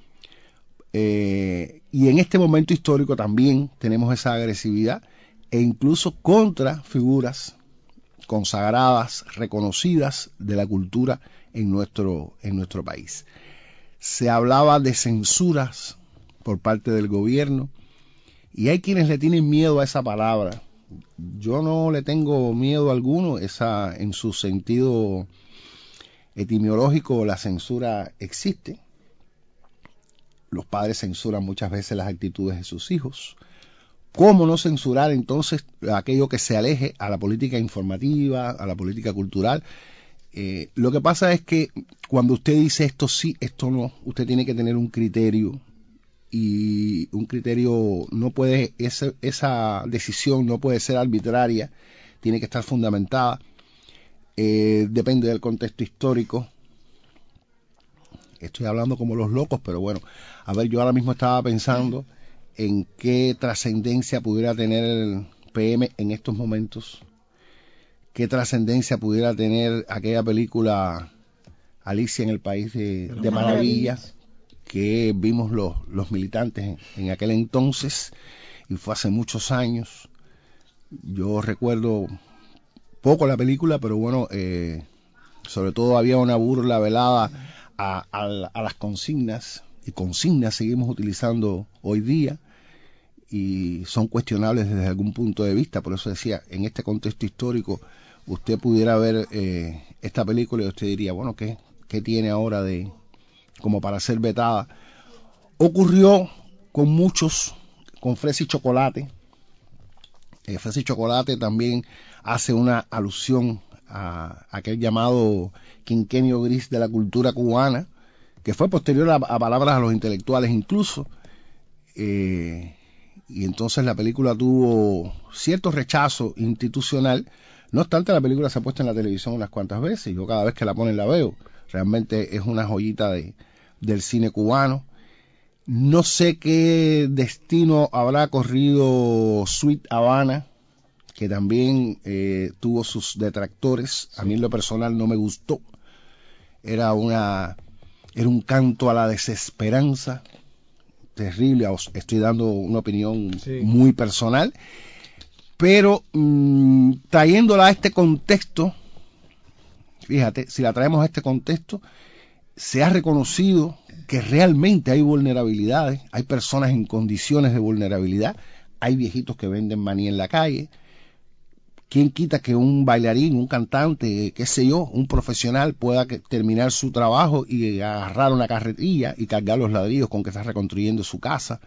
E: Eh, y en este momento histórico también tenemos esa agresividad, e incluso contra figuras consagradas, reconocidas de la cultura en nuestro, en nuestro país. Se hablaba de censuras por parte del gobierno, y hay quienes le tienen miedo a esa palabra. Yo no le tengo miedo alguno. Esa, en su sentido etimológico, la censura existe. Los padres censuran muchas veces las actitudes de sus hijos. ¿Cómo no censurar entonces aquello que se aleje a la política informativa, a la política cultural? Eh, lo que pasa es que cuando usted dice esto sí, esto no, usted tiene que tener un criterio, y un criterio no puede, esa, esa decisión no puede ser arbitraria, tiene que estar fundamentada, eh, depende del contexto histórico. Estoy hablando como los locos, pero bueno, a ver, yo ahora mismo estaba pensando en qué trascendencia pudiera tener el P M en estos momentos, qué trascendencia pudiera tener aquella película Alicia en el País de, de Maravillas, que vimos los, los militantes en, en aquel entonces, y fue hace muchos años. Yo recuerdo poco la película, pero bueno, eh, sobre todo había una burla velada a, a, a las consignas, y consignas seguimos utilizando hoy día, y son cuestionables desde algún punto de vista. Por eso decía, en este contexto histórico, usted pudiera ver eh, esta película y usted diría, bueno, ¿qué, qué tiene ahora de como para ser vetada? Ocurrió con muchos, con Fresa y Chocolate. Eh, Fresa y Chocolate también hace una alusión a aquel llamado quinquenio gris de la cultura cubana, que fue posterior a, a palabras a los intelectuales incluso, eh, y entonces la película tuvo cierto rechazo institucional. No obstante, la película se ha puesto en la televisión unas cuantas veces, yo cada vez que la ponen la veo. Realmente es una joyita de, del cine cubano. No sé qué destino habrá corrido Sweet Havana, que también eh, tuvo sus detractores. A mí en lo personal no me gustó. Era una era un canto a la desesperanza terrible. Estoy dando una opinión sí. muy personal, pero mmm, trayéndola a este contexto, fíjate, si la traemos a este contexto, se ha reconocido que realmente hay vulnerabilidades, hay personas en condiciones de vulnerabilidad, hay viejitos que venden maní en la calle. ¿Quién quita que un bailarín, un cantante, qué sé yo, un profesional pueda que, terminar su trabajo y agarrar una carretilla y cargar los ladrillos con que está reconstruyendo su casa?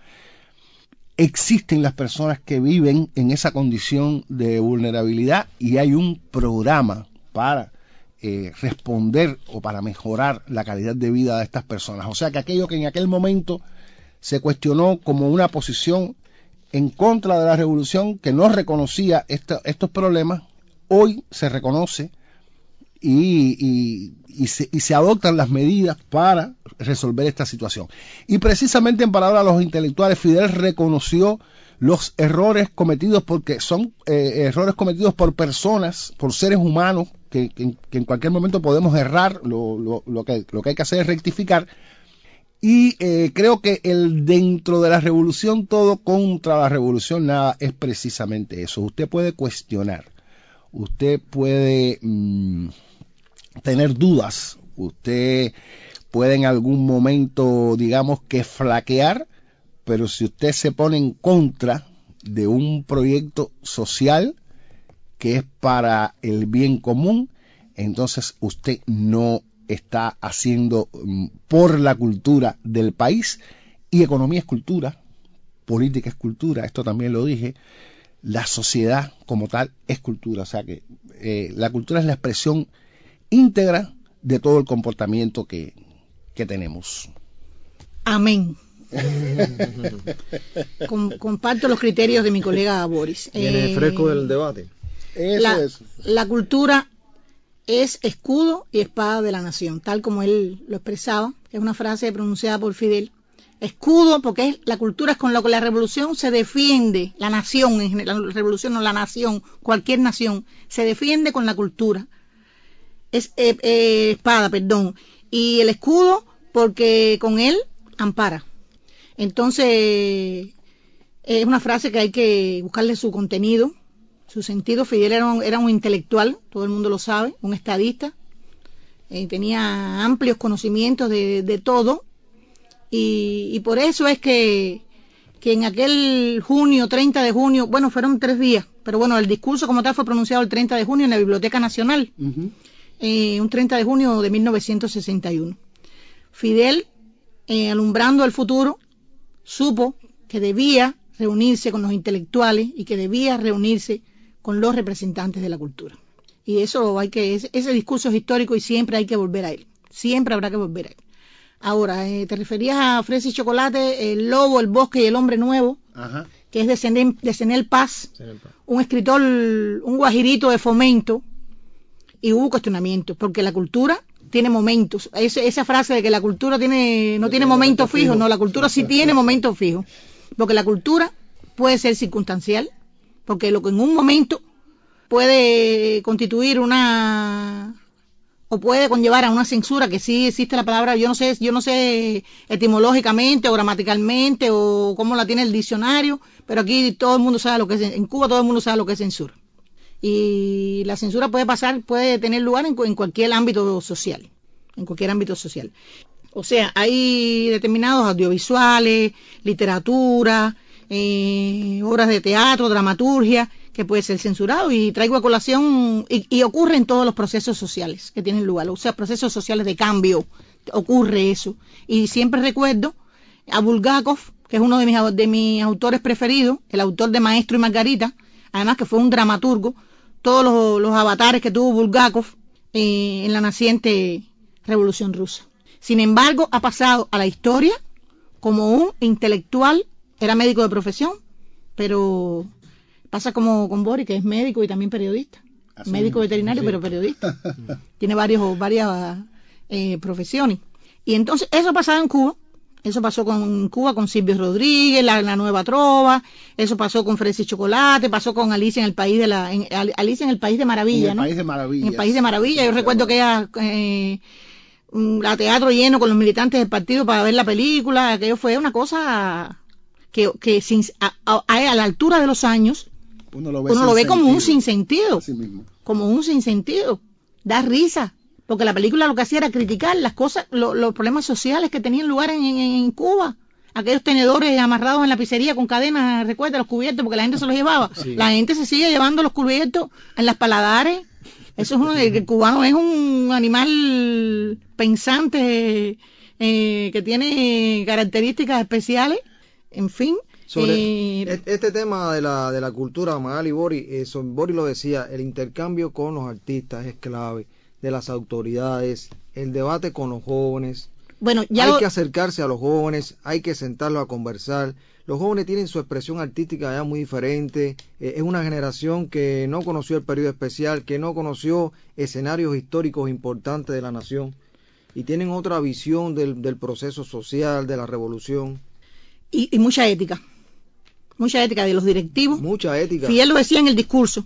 E: Existen las personas que viven en esa condición de vulnerabilidad, y hay un programa para eh, responder o para mejorar la calidad de vida de estas personas. O sea que aquello que en aquel momento se cuestionó como una posición en contra de la revolución, que no reconocía esta, estos problemas, hoy se reconoce y, y, y, se, y se adoptan las medidas para resolver esta situación. Y precisamente en palabras de los intelectuales, Fidel reconoció los errores cometidos, porque son eh, errores cometidos por personas, por seres humanos, que, que, que en cualquier momento podemos errar. Lo, lo, lo, que, lo que hay que hacer es rectificar. Y eh, creo que el dentro de la revolución todo contra la revolución nada es precisamente eso. Usted puede cuestionar, usted puede mmm, tener dudas, usted puede en algún momento, digamos que flaquear, pero si usted se pone en contra de un proyecto social que es para el bien común, entonces usted no está haciendo um, por la cultura del país. Y economía es cultura, política es cultura, esto también lo dije, la sociedad como tal es cultura. O sea que eh, la cultura es la expresión íntegra de todo el comportamiento que, que tenemos.
I: Amén. Com, comparto los criterios de mi colega Boris.
C: Viene eh, fresco del debate.
I: Eso la, es. La cultura es escudo y espada de la nación, tal como él lo expresaba, que es una frase pronunciada por Fidel. Escudo, porque es, la cultura es con lo que la revolución se defiende, la nación, la revolución no la nación, cualquier nación, se defiende con la cultura. es eh, eh, espada, perdón, y el escudo porque con él ampara. Entonces, es una frase que hay que buscarle su contenido, su sentido. Fidel era un, era un intelectual, todo el mundo lo sabe, un estadista, eh, tenía amplios conocimientos de, de todo, y, y por eso es que, que en aquel junio, treinta de junio, bueno, fueron tres días, pero bueno, el discurso como tal fue pronunciado el treinta de junio en la Biblioteca Nacional, uh-huh. eh, un treinta de junio de mil novecientos sesenta y uno. Fidel, eh, alumbrando el futuro, supo que debía reunirse con los intelectuales y que debía reunirse con los representantes de la cultura. Y eso hay que, ese, ese discurso es histórico y siempre hay que volver a él. Siempre habrá que volver a él. Ahora, eh, te referías a Fresa y Chocolate, El Lobo, El Bosque y El Hombre Nuevo, Ajá. que es de Zenel, de Zenel Paz, Paz, un escritor, un guajirito de Fomento, y hubo cuestionamientos, porque la cultura tiene momentos. Es, esa frase de que la cultura tiene no tiene momentos fijos, no, la cultura sí tiene momentos fijos, porque la cultura puede ser circunstancial, porque lo que en un momento puede constituir una o puede conllevar a una censura, que sí existe la palabra, yo no sé, yo no sé etimológicamente o gramaticalmente o cómo la tiene el diccionario, pero aquí todo el mundo sabe lo que es, en Cuba todo el mundo sabe lo que es censura. Y la censura puede pasar, puede tener lugar en, en cualquier ámbito social, en cualquier ámbito social. O sea, hay determinados audiovisuales, literatura, eh, obras de teatro, dramaturgia, que puede ser censurado, y traigo a colación, y, y ocurre en todos los procesos sociales que tienen lugar, o sea, procesos sociales de cambio, ocurre eso. Y siempre recuerdo a Bulgakov, que es uno de mis, de mis autores preferidos, el autor de Maestro y Margarita, además que fue un dramaturgo, todos los, los avatares que tuvo Bulgakov eh, en la naciente Revolución Rusa. Sin embargo, ha pasado a la historia como un intelectual, era médico de profesión, pero pasa como con Boris, que es médico y también periodista. Así médico veterinario, sí. pero periodista. Tiene varios, varias eh, profesiones. Y entonces, eso ha pasado en Cuba. Eso pasó con Cuba, con Silvio Rodríguez, la, la Nueva Trova, eso pasó con Fresa y Chocolate, pasó con Alicia en el País de la, en, Alicia en el País de Maravilla,
E: en el
I: ¿no?
E: País de Maravilla.
I: En el País de Maravilla. Yo recuerdo que ella, eh, la teatro lleno con los militantes del partido para ver la película, aquello fue una cosa que, que sin, a, a, a la altura de los años, uno lo ve, uno lo ve como un sinsentido, como un sinsentido, da risa. Porque la película lo que hacía era criticar las cosas, lo, los problemas sociales que tenían lugar en, en, en Cuba. Aquellos tenedores amarrados en la pizzería con cadenas, recuerda, los cubiertos, porque la gente se los llevaba. Sí. La gente se sigue llevando los cubiertos en las paladares. Eso es uno, el cubano es un animal pensante, eh, que tiene características especiales. En fin.
C: Sobre eh, este tema de la, de la cultura, Magali, Boris, eso, Boris lo decía, el intercambio con los artistas es clave, de las autoridades, el debate con los jóvenes. Bueno, ya hay lo... que acercarse a los jóvenes, hay que sentarlos a conversar. Los jóvenes tienen su expresión artística ya muy diferente. Eh, es una generación que no conoció el periodo especial, que no conoció escenarios históricos importantes de la nación, y tienen otra visión del, del proceso social, de la revolución.
I: Y, y mucha ética, mucha ética de los directivos.
C: Mucha ética.
I: Fidel lo decía en el discurso.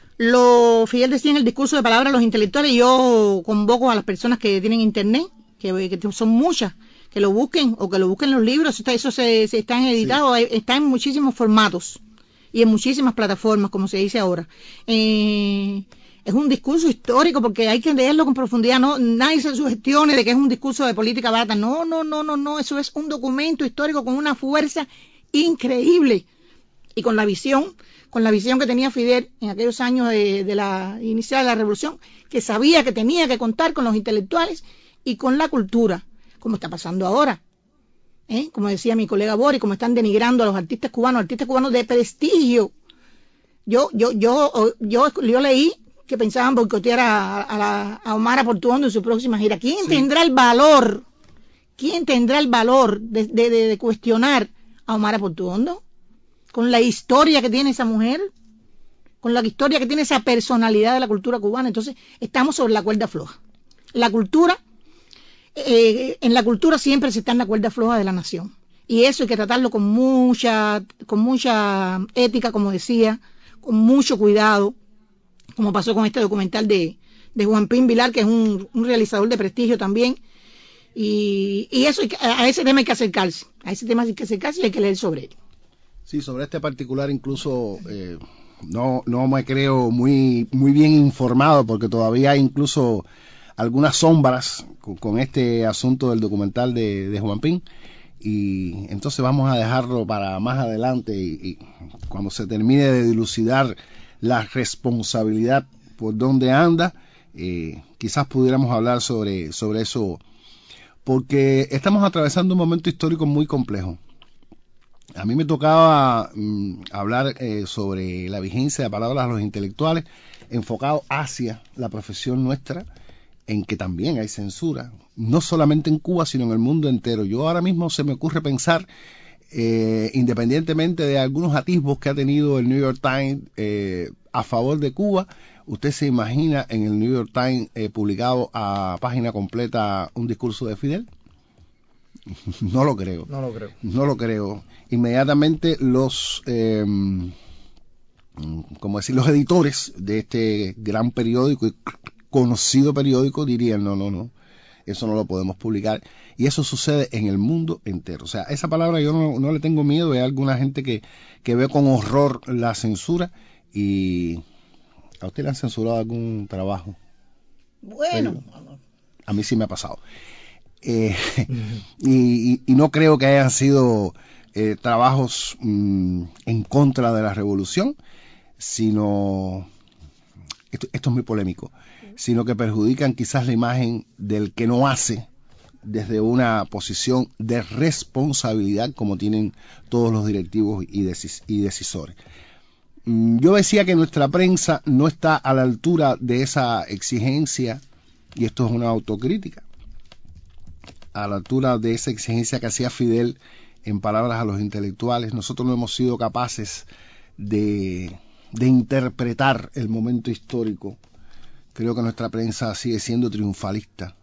I: Lo Fidel decía en el discurso de palabra a los intelectuales, y yo convoco a las personas que tienen internet, que, que son muchas, que lo busquen, o que lo busquen los libros, eso, eso se, se están editados, sí. Está en muchísimos formatos y en muchísimas plataformas, como se dice ahora. Eh, es un discurso histórico, porque hay que leerlo con profundidad, no, nadie se sugestione de que es un discurso de política barata, no, no, no, no, no, eso es un documento histórico con una fuerza increíble, y con la visión con la visión que tenía Fidel en aquellos años de, de la inicial de la revolución, que sabía que tenía que contar con los intelectuales y con la cultura, como está pasando ahora. ¿Eh? Como decía mi colega Boris, como están denigrando a los artistas cubanos, artistas cubanos de prestigio. Yo, yo, yo, yo, yo leí que pensaban boicotear a, a, la, a Omar Portuondo en su próxima gira. ¿Quién sí. tendrá el valor? ¿Quién tendrá el valor de, de, de, de cuestionar a Omar Portuondo? Con la historia que tiene esa mujer, con la historia que tiene esa personalidad de la cultura cubana. Entonces, estamos sobre la cuerda floja. La cultura, eh, en la cultura siempre se está en la cuerda floja de la nación. Y eso hay que tratarlo con mucha, con mucha ética, como decía, con mucho cuidado, como pasó con este documental de, de Juan Pín Vilar, que es un, un realizador de prestigio también. Y, y eso, a ese tema hay que acercarse, a ese tema hay que acercarse y hay que leer sobre él.
E: Sí, sobre este particular incluso eh, no, no me creo muy, muy bien informado, porque todavía hay incluso algunas sombras con, con este asunto del documental de, de Juan Pín, y entonces vamos a dejarlo para más adelante y, y cuando se termine de dilucidar la responsabilidad por dónde anda, eh, quizás pudiéramos hablar sobre, sobre eso, porque estamos atravesando un momento histórico muy complejo. A mí me tocaba mmm, hablar eh, sobre la vigencia de palabras a los intelectuales, enfocado hacia la profesión nuestra, en que también hay censura, no solamente en Cuba, sino en el mundo entero. Yo ahora mismo se me ocurre pensar, eh, independientemente de algunos atisbos que ha tenido el New York Times eh, a favor de Cuba, usted se imagina en el New York Times eh, publicado a página completa un discurso de Fidel. No lo creo.
C: No lo creo.
E: No lo creo. Inmediatamente los, eh, como decir, los editores de este gran periódico y conocido periódico dirían, no, no, no, eso no lo podemos publicar. Y eso sucede en el mundo entero. O sea, esa palabra yo no, no le tengo miedo. Hay alguna gente que, que ve con horror la censura. Y ¿a usted le han censurado algún trabajo?
I: Bueno,
E: Pero, a mí sí me ha pasado. Eh, uh-huh. y, y, y no creo que hayan sido eh, trabajos mmm, en contra de la revolución, sino, esto, esto es muy polémico, sino que perjudican quizás la imagen del que no hace desde una posición de responsabilidad, como tienen todos los directivos y, decis, y decisores. Mm, yo decía que nuestra prensa no está a la altura de esa exigencia, y esto es una autocrítica, a la altura de esa exigencia que hacía Fidel en palabras a los intelectuales. Nosotros no hemos sido capaces de, de interpretar el momento histórico. Creo que nuestra prensa sigue siendo triunfalista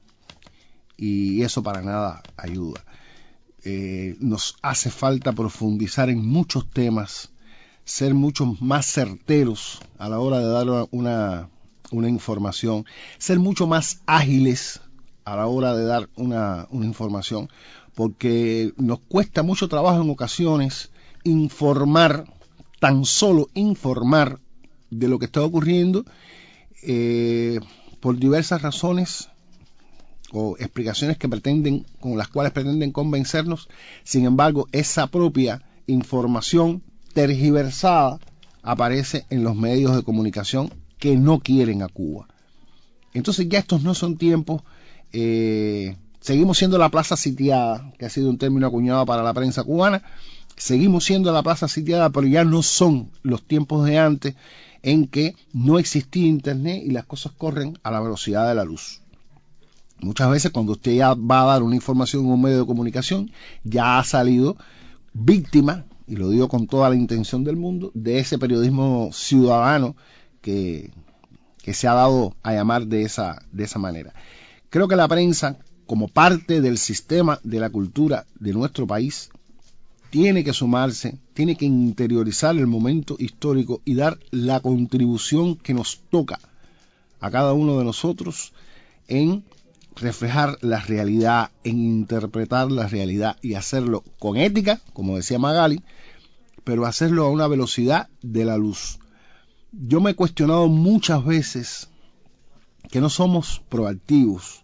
E: y eso para nada ayuda. Eh, nos hace falta profundizar en muchos temas, ser mucho más certeros a la hora de dar una, una información, ser mucho más ágiles a la hora de dar una, una información, porque nos cuesta mucho trabajo en ocasiones informar, tan solo informar de lo que está ocurriendo, eh, por diversas razones o explicaciones que pretenden, con las cuales pretenden convencernos. Sin embargo, esa propia información tergiversada aparece en los medios de comunicación que no quieren a Cuba. Entonces ya estos no son tiempos. Eh, seguimos siendo la plaza sitiada, que ha sido un término acuñado para la prensa cubana. Seguimos siendo la plaza sitiada, pero ya no son los tiempos de antes en que no existía internet y las cosas corren a la velocidad de la luz. Muchas veces cuando usted ya va a dar una información en un medio de comunicación, ya ha salido víctima, y lo digo con toda la intención del mundo, de ese periodismo ciudadano que, que se ha dado a llamar de esa, de esa manera. Creo que la prensa, como parte del sistema de la cultura de nuestro país, tiene que sumarse, tiene que interiorizar el momento histórico y dar la contribución que nos toca a cada uno de nosotros en reflejar la realidad, en interpretar la realidad y hacerlo con ética, como decía Magali, pero hacerlo a una velocidad de la luz. Yo me he cuestionado muchas veces que no somos proactivos.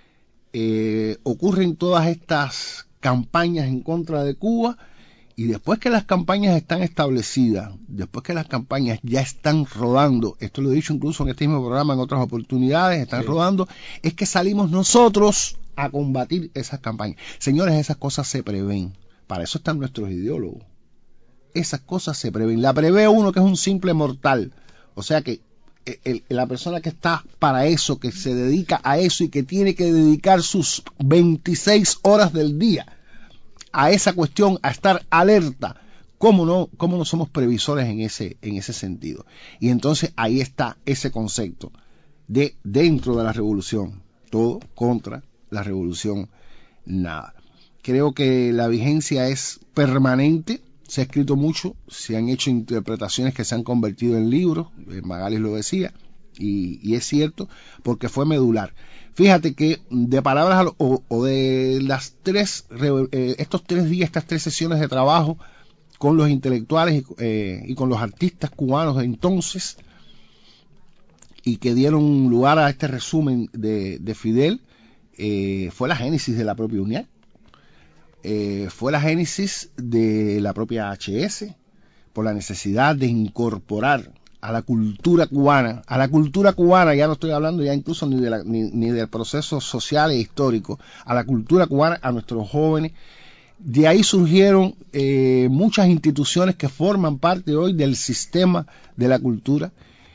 E: Eh, ocurren todas estas campañas en contra de Cuba y después que las campañas están establecidas, después que las campañas ya están rodando, esto lo he dicho incluso en este mismo programa en otras oportunidades, están sí. rodando, es que salimos nosotros a combatir esas campañas. Señores, esas cosas se prevén, para eso están nuestros ideólogos. Esas cosas se prevén, la prevé uno que es un simple mortal, o sea que el, el, la persona que está para eso, que se dedica a eso y que tiene que dedicar sus veintiséis horas del día a esa cuestión, a estar alerta, ¿cómo no, cómo no somos previsores en ese, en ese sentido? Y entonces ahí está ese concepto de dentro de la revolución, todo contra la revolución, nada. Creo que la vigencia es permanente, se ha escrito mucho, se han hecho interpretaciones que se han convertido en libros, Magali lo decía, y, y es cierto, porque fue medular. Fíjate que de palabras o, o de las tres, eh, estos tres días, estas tres sesiones de trabajo con los intelectuales y, eh, y con los artistas cubanos de entonces, y que dieron lugar a este resumen de, de Fidel, eh, fue la génesis de la propia UNIAC, eh, fue la génesis de la propia H S, por la necesidad de incorporar a la cultura cubana, a la cultura cubana, ya no estoy hablando ya incluso ni, de la, ni, ni del proceso social e histórico, a la cultura cubana, a nuestros jóvenes. De ahí surgieron eh, muchas instituciones que forman parte hoy del sistema de la cultura,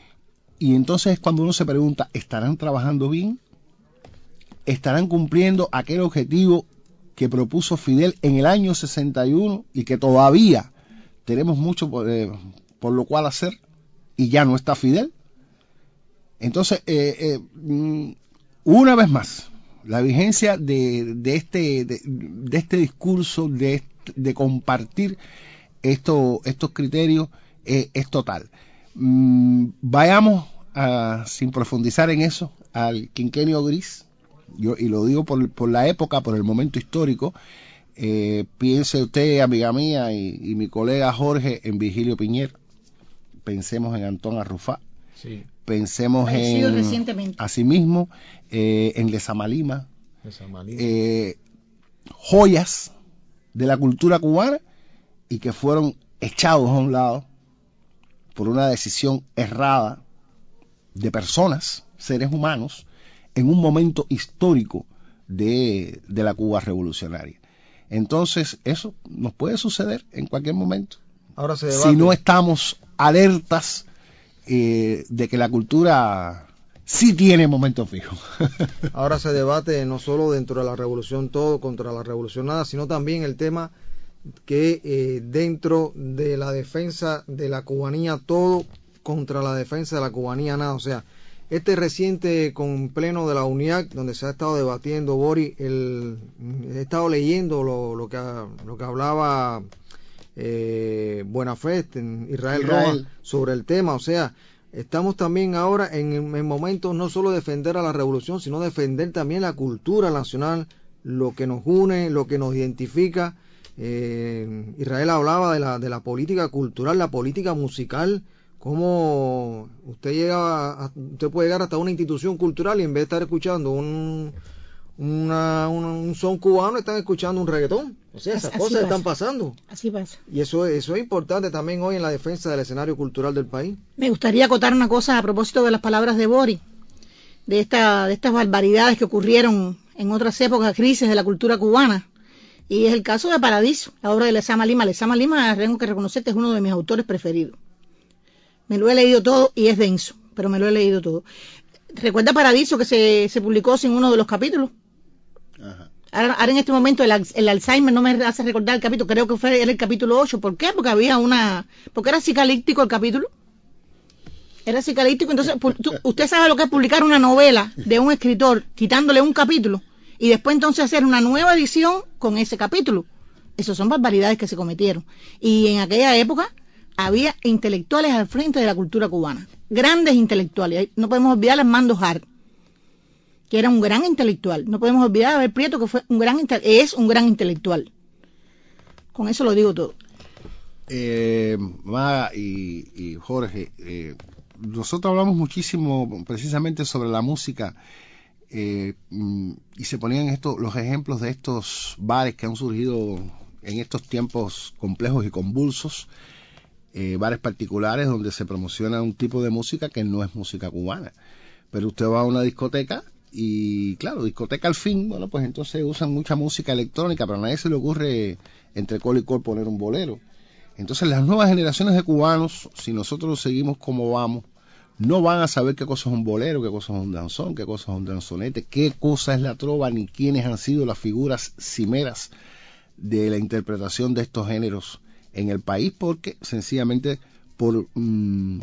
E: y entonces es cuando uno se pregunta, ¿estarán trabajando bien? ¿Estarán cumpliendo aquel objetivo que propuso Fidel en el año sesenta y uno y que todavía tenemos mucho por, eh, por lo cual hacer? Y ya no está Fidel. Entonces, eh, eh, una vez más, la vigencia de, de, este, de, de este discurso, de, de compartir esto, estos criterios, eh, es total. Mm, vayamos, a, sin profundizar en eso, al quinquenio gris, yo, y lo digo por, por la época, por el momento histórico. Eh, piense usted, amiga mía, y, y mi colega Jorge, en Virgilio Piñer. Pensemos en Antón Arrufá, sí. Pensemos en, asimismo, eh, en Lezama Lima, eh, joyas de la cultura cubana y que fueron echados a un lado por una decisión errada de personas, seres humanos, en un momento histórico de, de la Cuba revolucionaria. Entonces, eso nos puede suceder en cualquier momento.
C: Ahora se debate.
E: Si no estamos alertas eh, de que la cultura sí tiene momentos fijos.
C: Ahora se debate no solo dentro de la revolución todo contra la revolución nada, sino también el tema que eh, dentro de la defensa de la cubanía todo contra la defensa de la cubanía nada. O sea, este reciente con pleno de la UNIAC, donde se ha estado debatiendo, Boris, el, he estado leyendo lo, lo, que, lo que hablaba eh, Buenafé, Israel, Israel Rojas, sobre el tema. O sea, estamos también ahora en, en momentos no solo defender a la revolución, sino defender también la cultura nacional, lo que nos une, lo que nos identifica. Eh, Israel hablaba de la, de la política cultural, la política musical. Cómo usted llega a, usted puede llegar hasta una institución cultural y en vez de estar escuchando un una, un, un son cubano, están escuchando un reggaetón. O sea, esas
I: así
C: cosas
I: pasa.
C: están pasando.
I: Así pasa.
C: Y eso, eso es importante también hoy en la defensa del escenario cultural del país.
I: Me gustaría acotar una cosa a propósito de las palabras de Boris, de esta, de estas barbaridades que ocurrieron en otras épocas, crisis de la cultura cubana. Y es el caso de Paradiso, la obra de Lezama Lima. Lezama Lima, tengo que reconocer que es uno de mis autores preferidos. Me lo he leído todo y es denso, pero me lo he leído todo. ¿Recuerda Paradiso que se, se publicó sin uno de los capítulos? Ajá. Ahora, ahora en este momento el, el Alzheimer no me hace recordar el capítulo, creo que fue era el capítulo ocho. ¿Por qué? Porque había una... porque era psicalíptico el capítulo. Era psicalíptico, entonces tú, usted sabe lo que es publicar una novela de un escritor quitándole un capítulo y después entonces hacer una nueva edición con ese capítulo. Esas son barbaridades que se cometieron. Y en aquella época había intelectuales al frente de la cultura cubana, grandes intelectuales. No podemos olvidar a Armando Hart, que era un gran intelectual. No podemos olvidar a Abel Prieto, que fue un gran es un gran intelectual. Con eso lo digo todo.
E: Eh, Maga y, y Jorge, eh, nosotros hablamos muchísimo precisamente sobre la música eh, y se ponían estos, los ejemplos de estos bares que han surgido en estos tiempos complejos y convulsos. Eh, bares particulares donde se promociona un tipo de música que no es música cubana, pero usted va a una discoteca y claro, discoteca al fin, bueno, pues entonces usan mucha música electrónica, pero a nadie se le ocurre entre col y col poner un bolero. Entonces las nuevas generaciones de cubanos, si nosotros seguimos como vamos, no van a saber qué cosa es un bolero, qué cosa es un danzón, qué cosa es un danzonete, qué cosa es la trova, ni quiénes han sido las figuras cimeras de la interpretación de estos géneros en el país, porque sencillamente por mmm,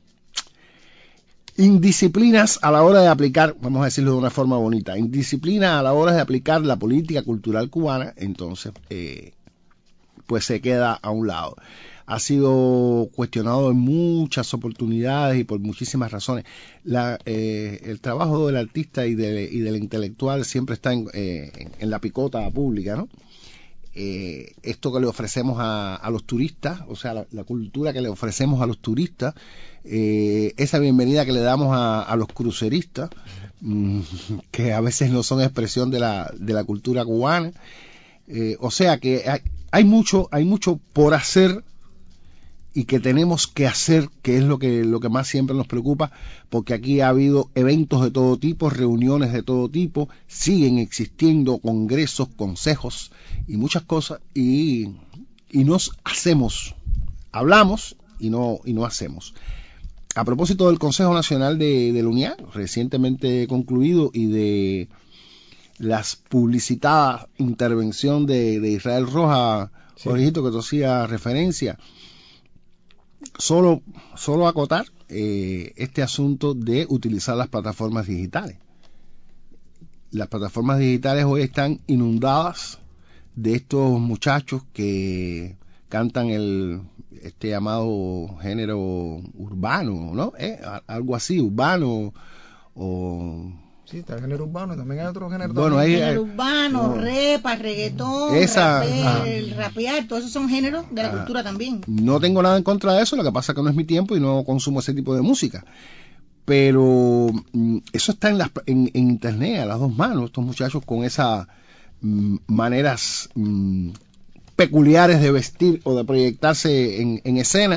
E: indisciplinas a la hora de aplicar, vamos a decirlo de una forma bonita, indisciplina a la hora de aplicar la política cultural cubana, entonces eh, pues se queda a un lado. ha sido cuestionado en muchas oportunidades y por muchísimas razones. La, eh, el trabajo del artista y, de, y del intelectual siempre está en, eh, en la picota pública, ¿no? Eh, esto que le ofrecemos a, a los turistas, o sea, la, la cultura que le ofrecemos a los turistas, eh, esa bienvenida que le damos a, a los cruceristas, mmm, que a veces no son expresión de la, de la cultura cubana. Eh, o sea que hay, hay mucho, hay mucho por hacer y que tenemos que hacer, que es lo que, lo que más siempre nos preocupa, porque aquí ha habido eventos de todo tipo, reuniones de todo tipo, siguen existiendo congresos, consejos y muchas cosas, y, y nos hacemos, hablamos y no, y no hacemos. A propósito del Consejo Nacional de, de la Unidad, recientemente concluido, y de las publicitadas intervención de, de Israel Rojas, sí. Jorgito, que tú hacías referencia, Solo, solo acotar eh, este asunto de utilizar las plataformas digitales. Las plataformas digitales hoy están inundadas de estos muchachos que cantan el este llamado género urbano, ¿no? ¿Eh? Algo así, urbano o...
C: Sí, está el género urbano, también hay otro género.
E: Bueno, hay,
I: género urbano, no. repa, reggaetón, esa, raper, el rapear, todos esos son géneros de la ah, cultura también.
E: No tengo nada en contra de eso, lo que pasa es que no es mi tiempo y no consumo ese tipo de música. Pero mm, eso está en, las, en, en internet, a las dos manos, estos muchachos con esas mm, maneras mm, peculiares de vestir o de proyectarse en, en escena.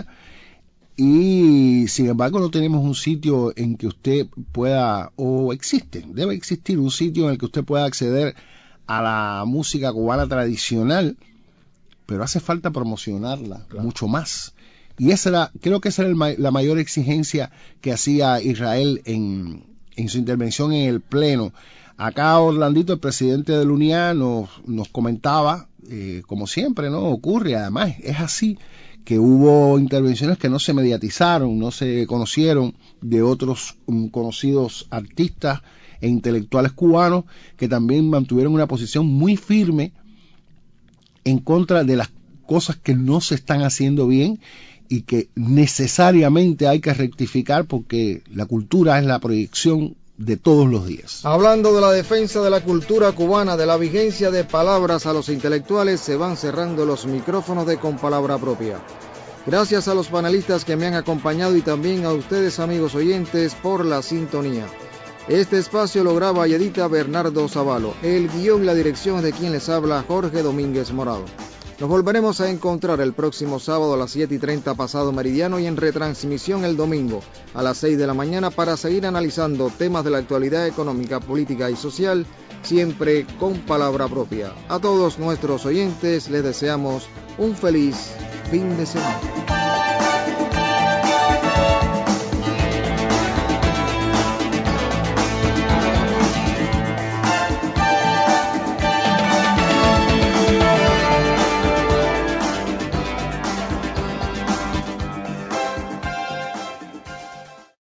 E: Y sin embargo no tenemos un sitio en que usted pueda, o existe, debe existir un sitio en el que usted pueda acceder a la música cubana tradicional, pero hace falta promocionarla, claro, mucho más. Y esa era, creo que esa era el, la mayor exigencia que hacía Israel en, en su intervención en el Pleno. Acá Orlandito, el presidente de la Unidad, nos, nos comentaba, eh, como siempre, ¿no? Ocurre, además, es así, que hubo intervenciones que no se mediatizaron, no se conocieron, de otros um, conocidos artistas e intelectuales cubanos que también mantuvieron una posición muy firme en contra de las cosas que no se están haciendo bien y que necesariamente hay que rectificar, porque la cultura es la proyección de todos los días.
C: Hablando de la defensa de la cultura cubana, de la vigencia de palabras a los intelectuales, se van cerrando los micrófonos de Con Palabra Propia. Gracias a los panelistas que me han acompañado y también a ustedes, amigos oyentes, por la sintonía. Este espacio lo graba y edita Bernardo Zavalo. El guión y la dirección es de quien les habla, Jorge Domínguez Morado. Nos volveremos a encontrar el próximo sábado a las siete y treinta pasado meridiano y en retransmisión el domingo a las seis de la mañana para seguir analizando temas de la actualidad económica, política y social, siempre con palabra propia. A todos nuestros oyentes les deseamos un feliz fin de semana.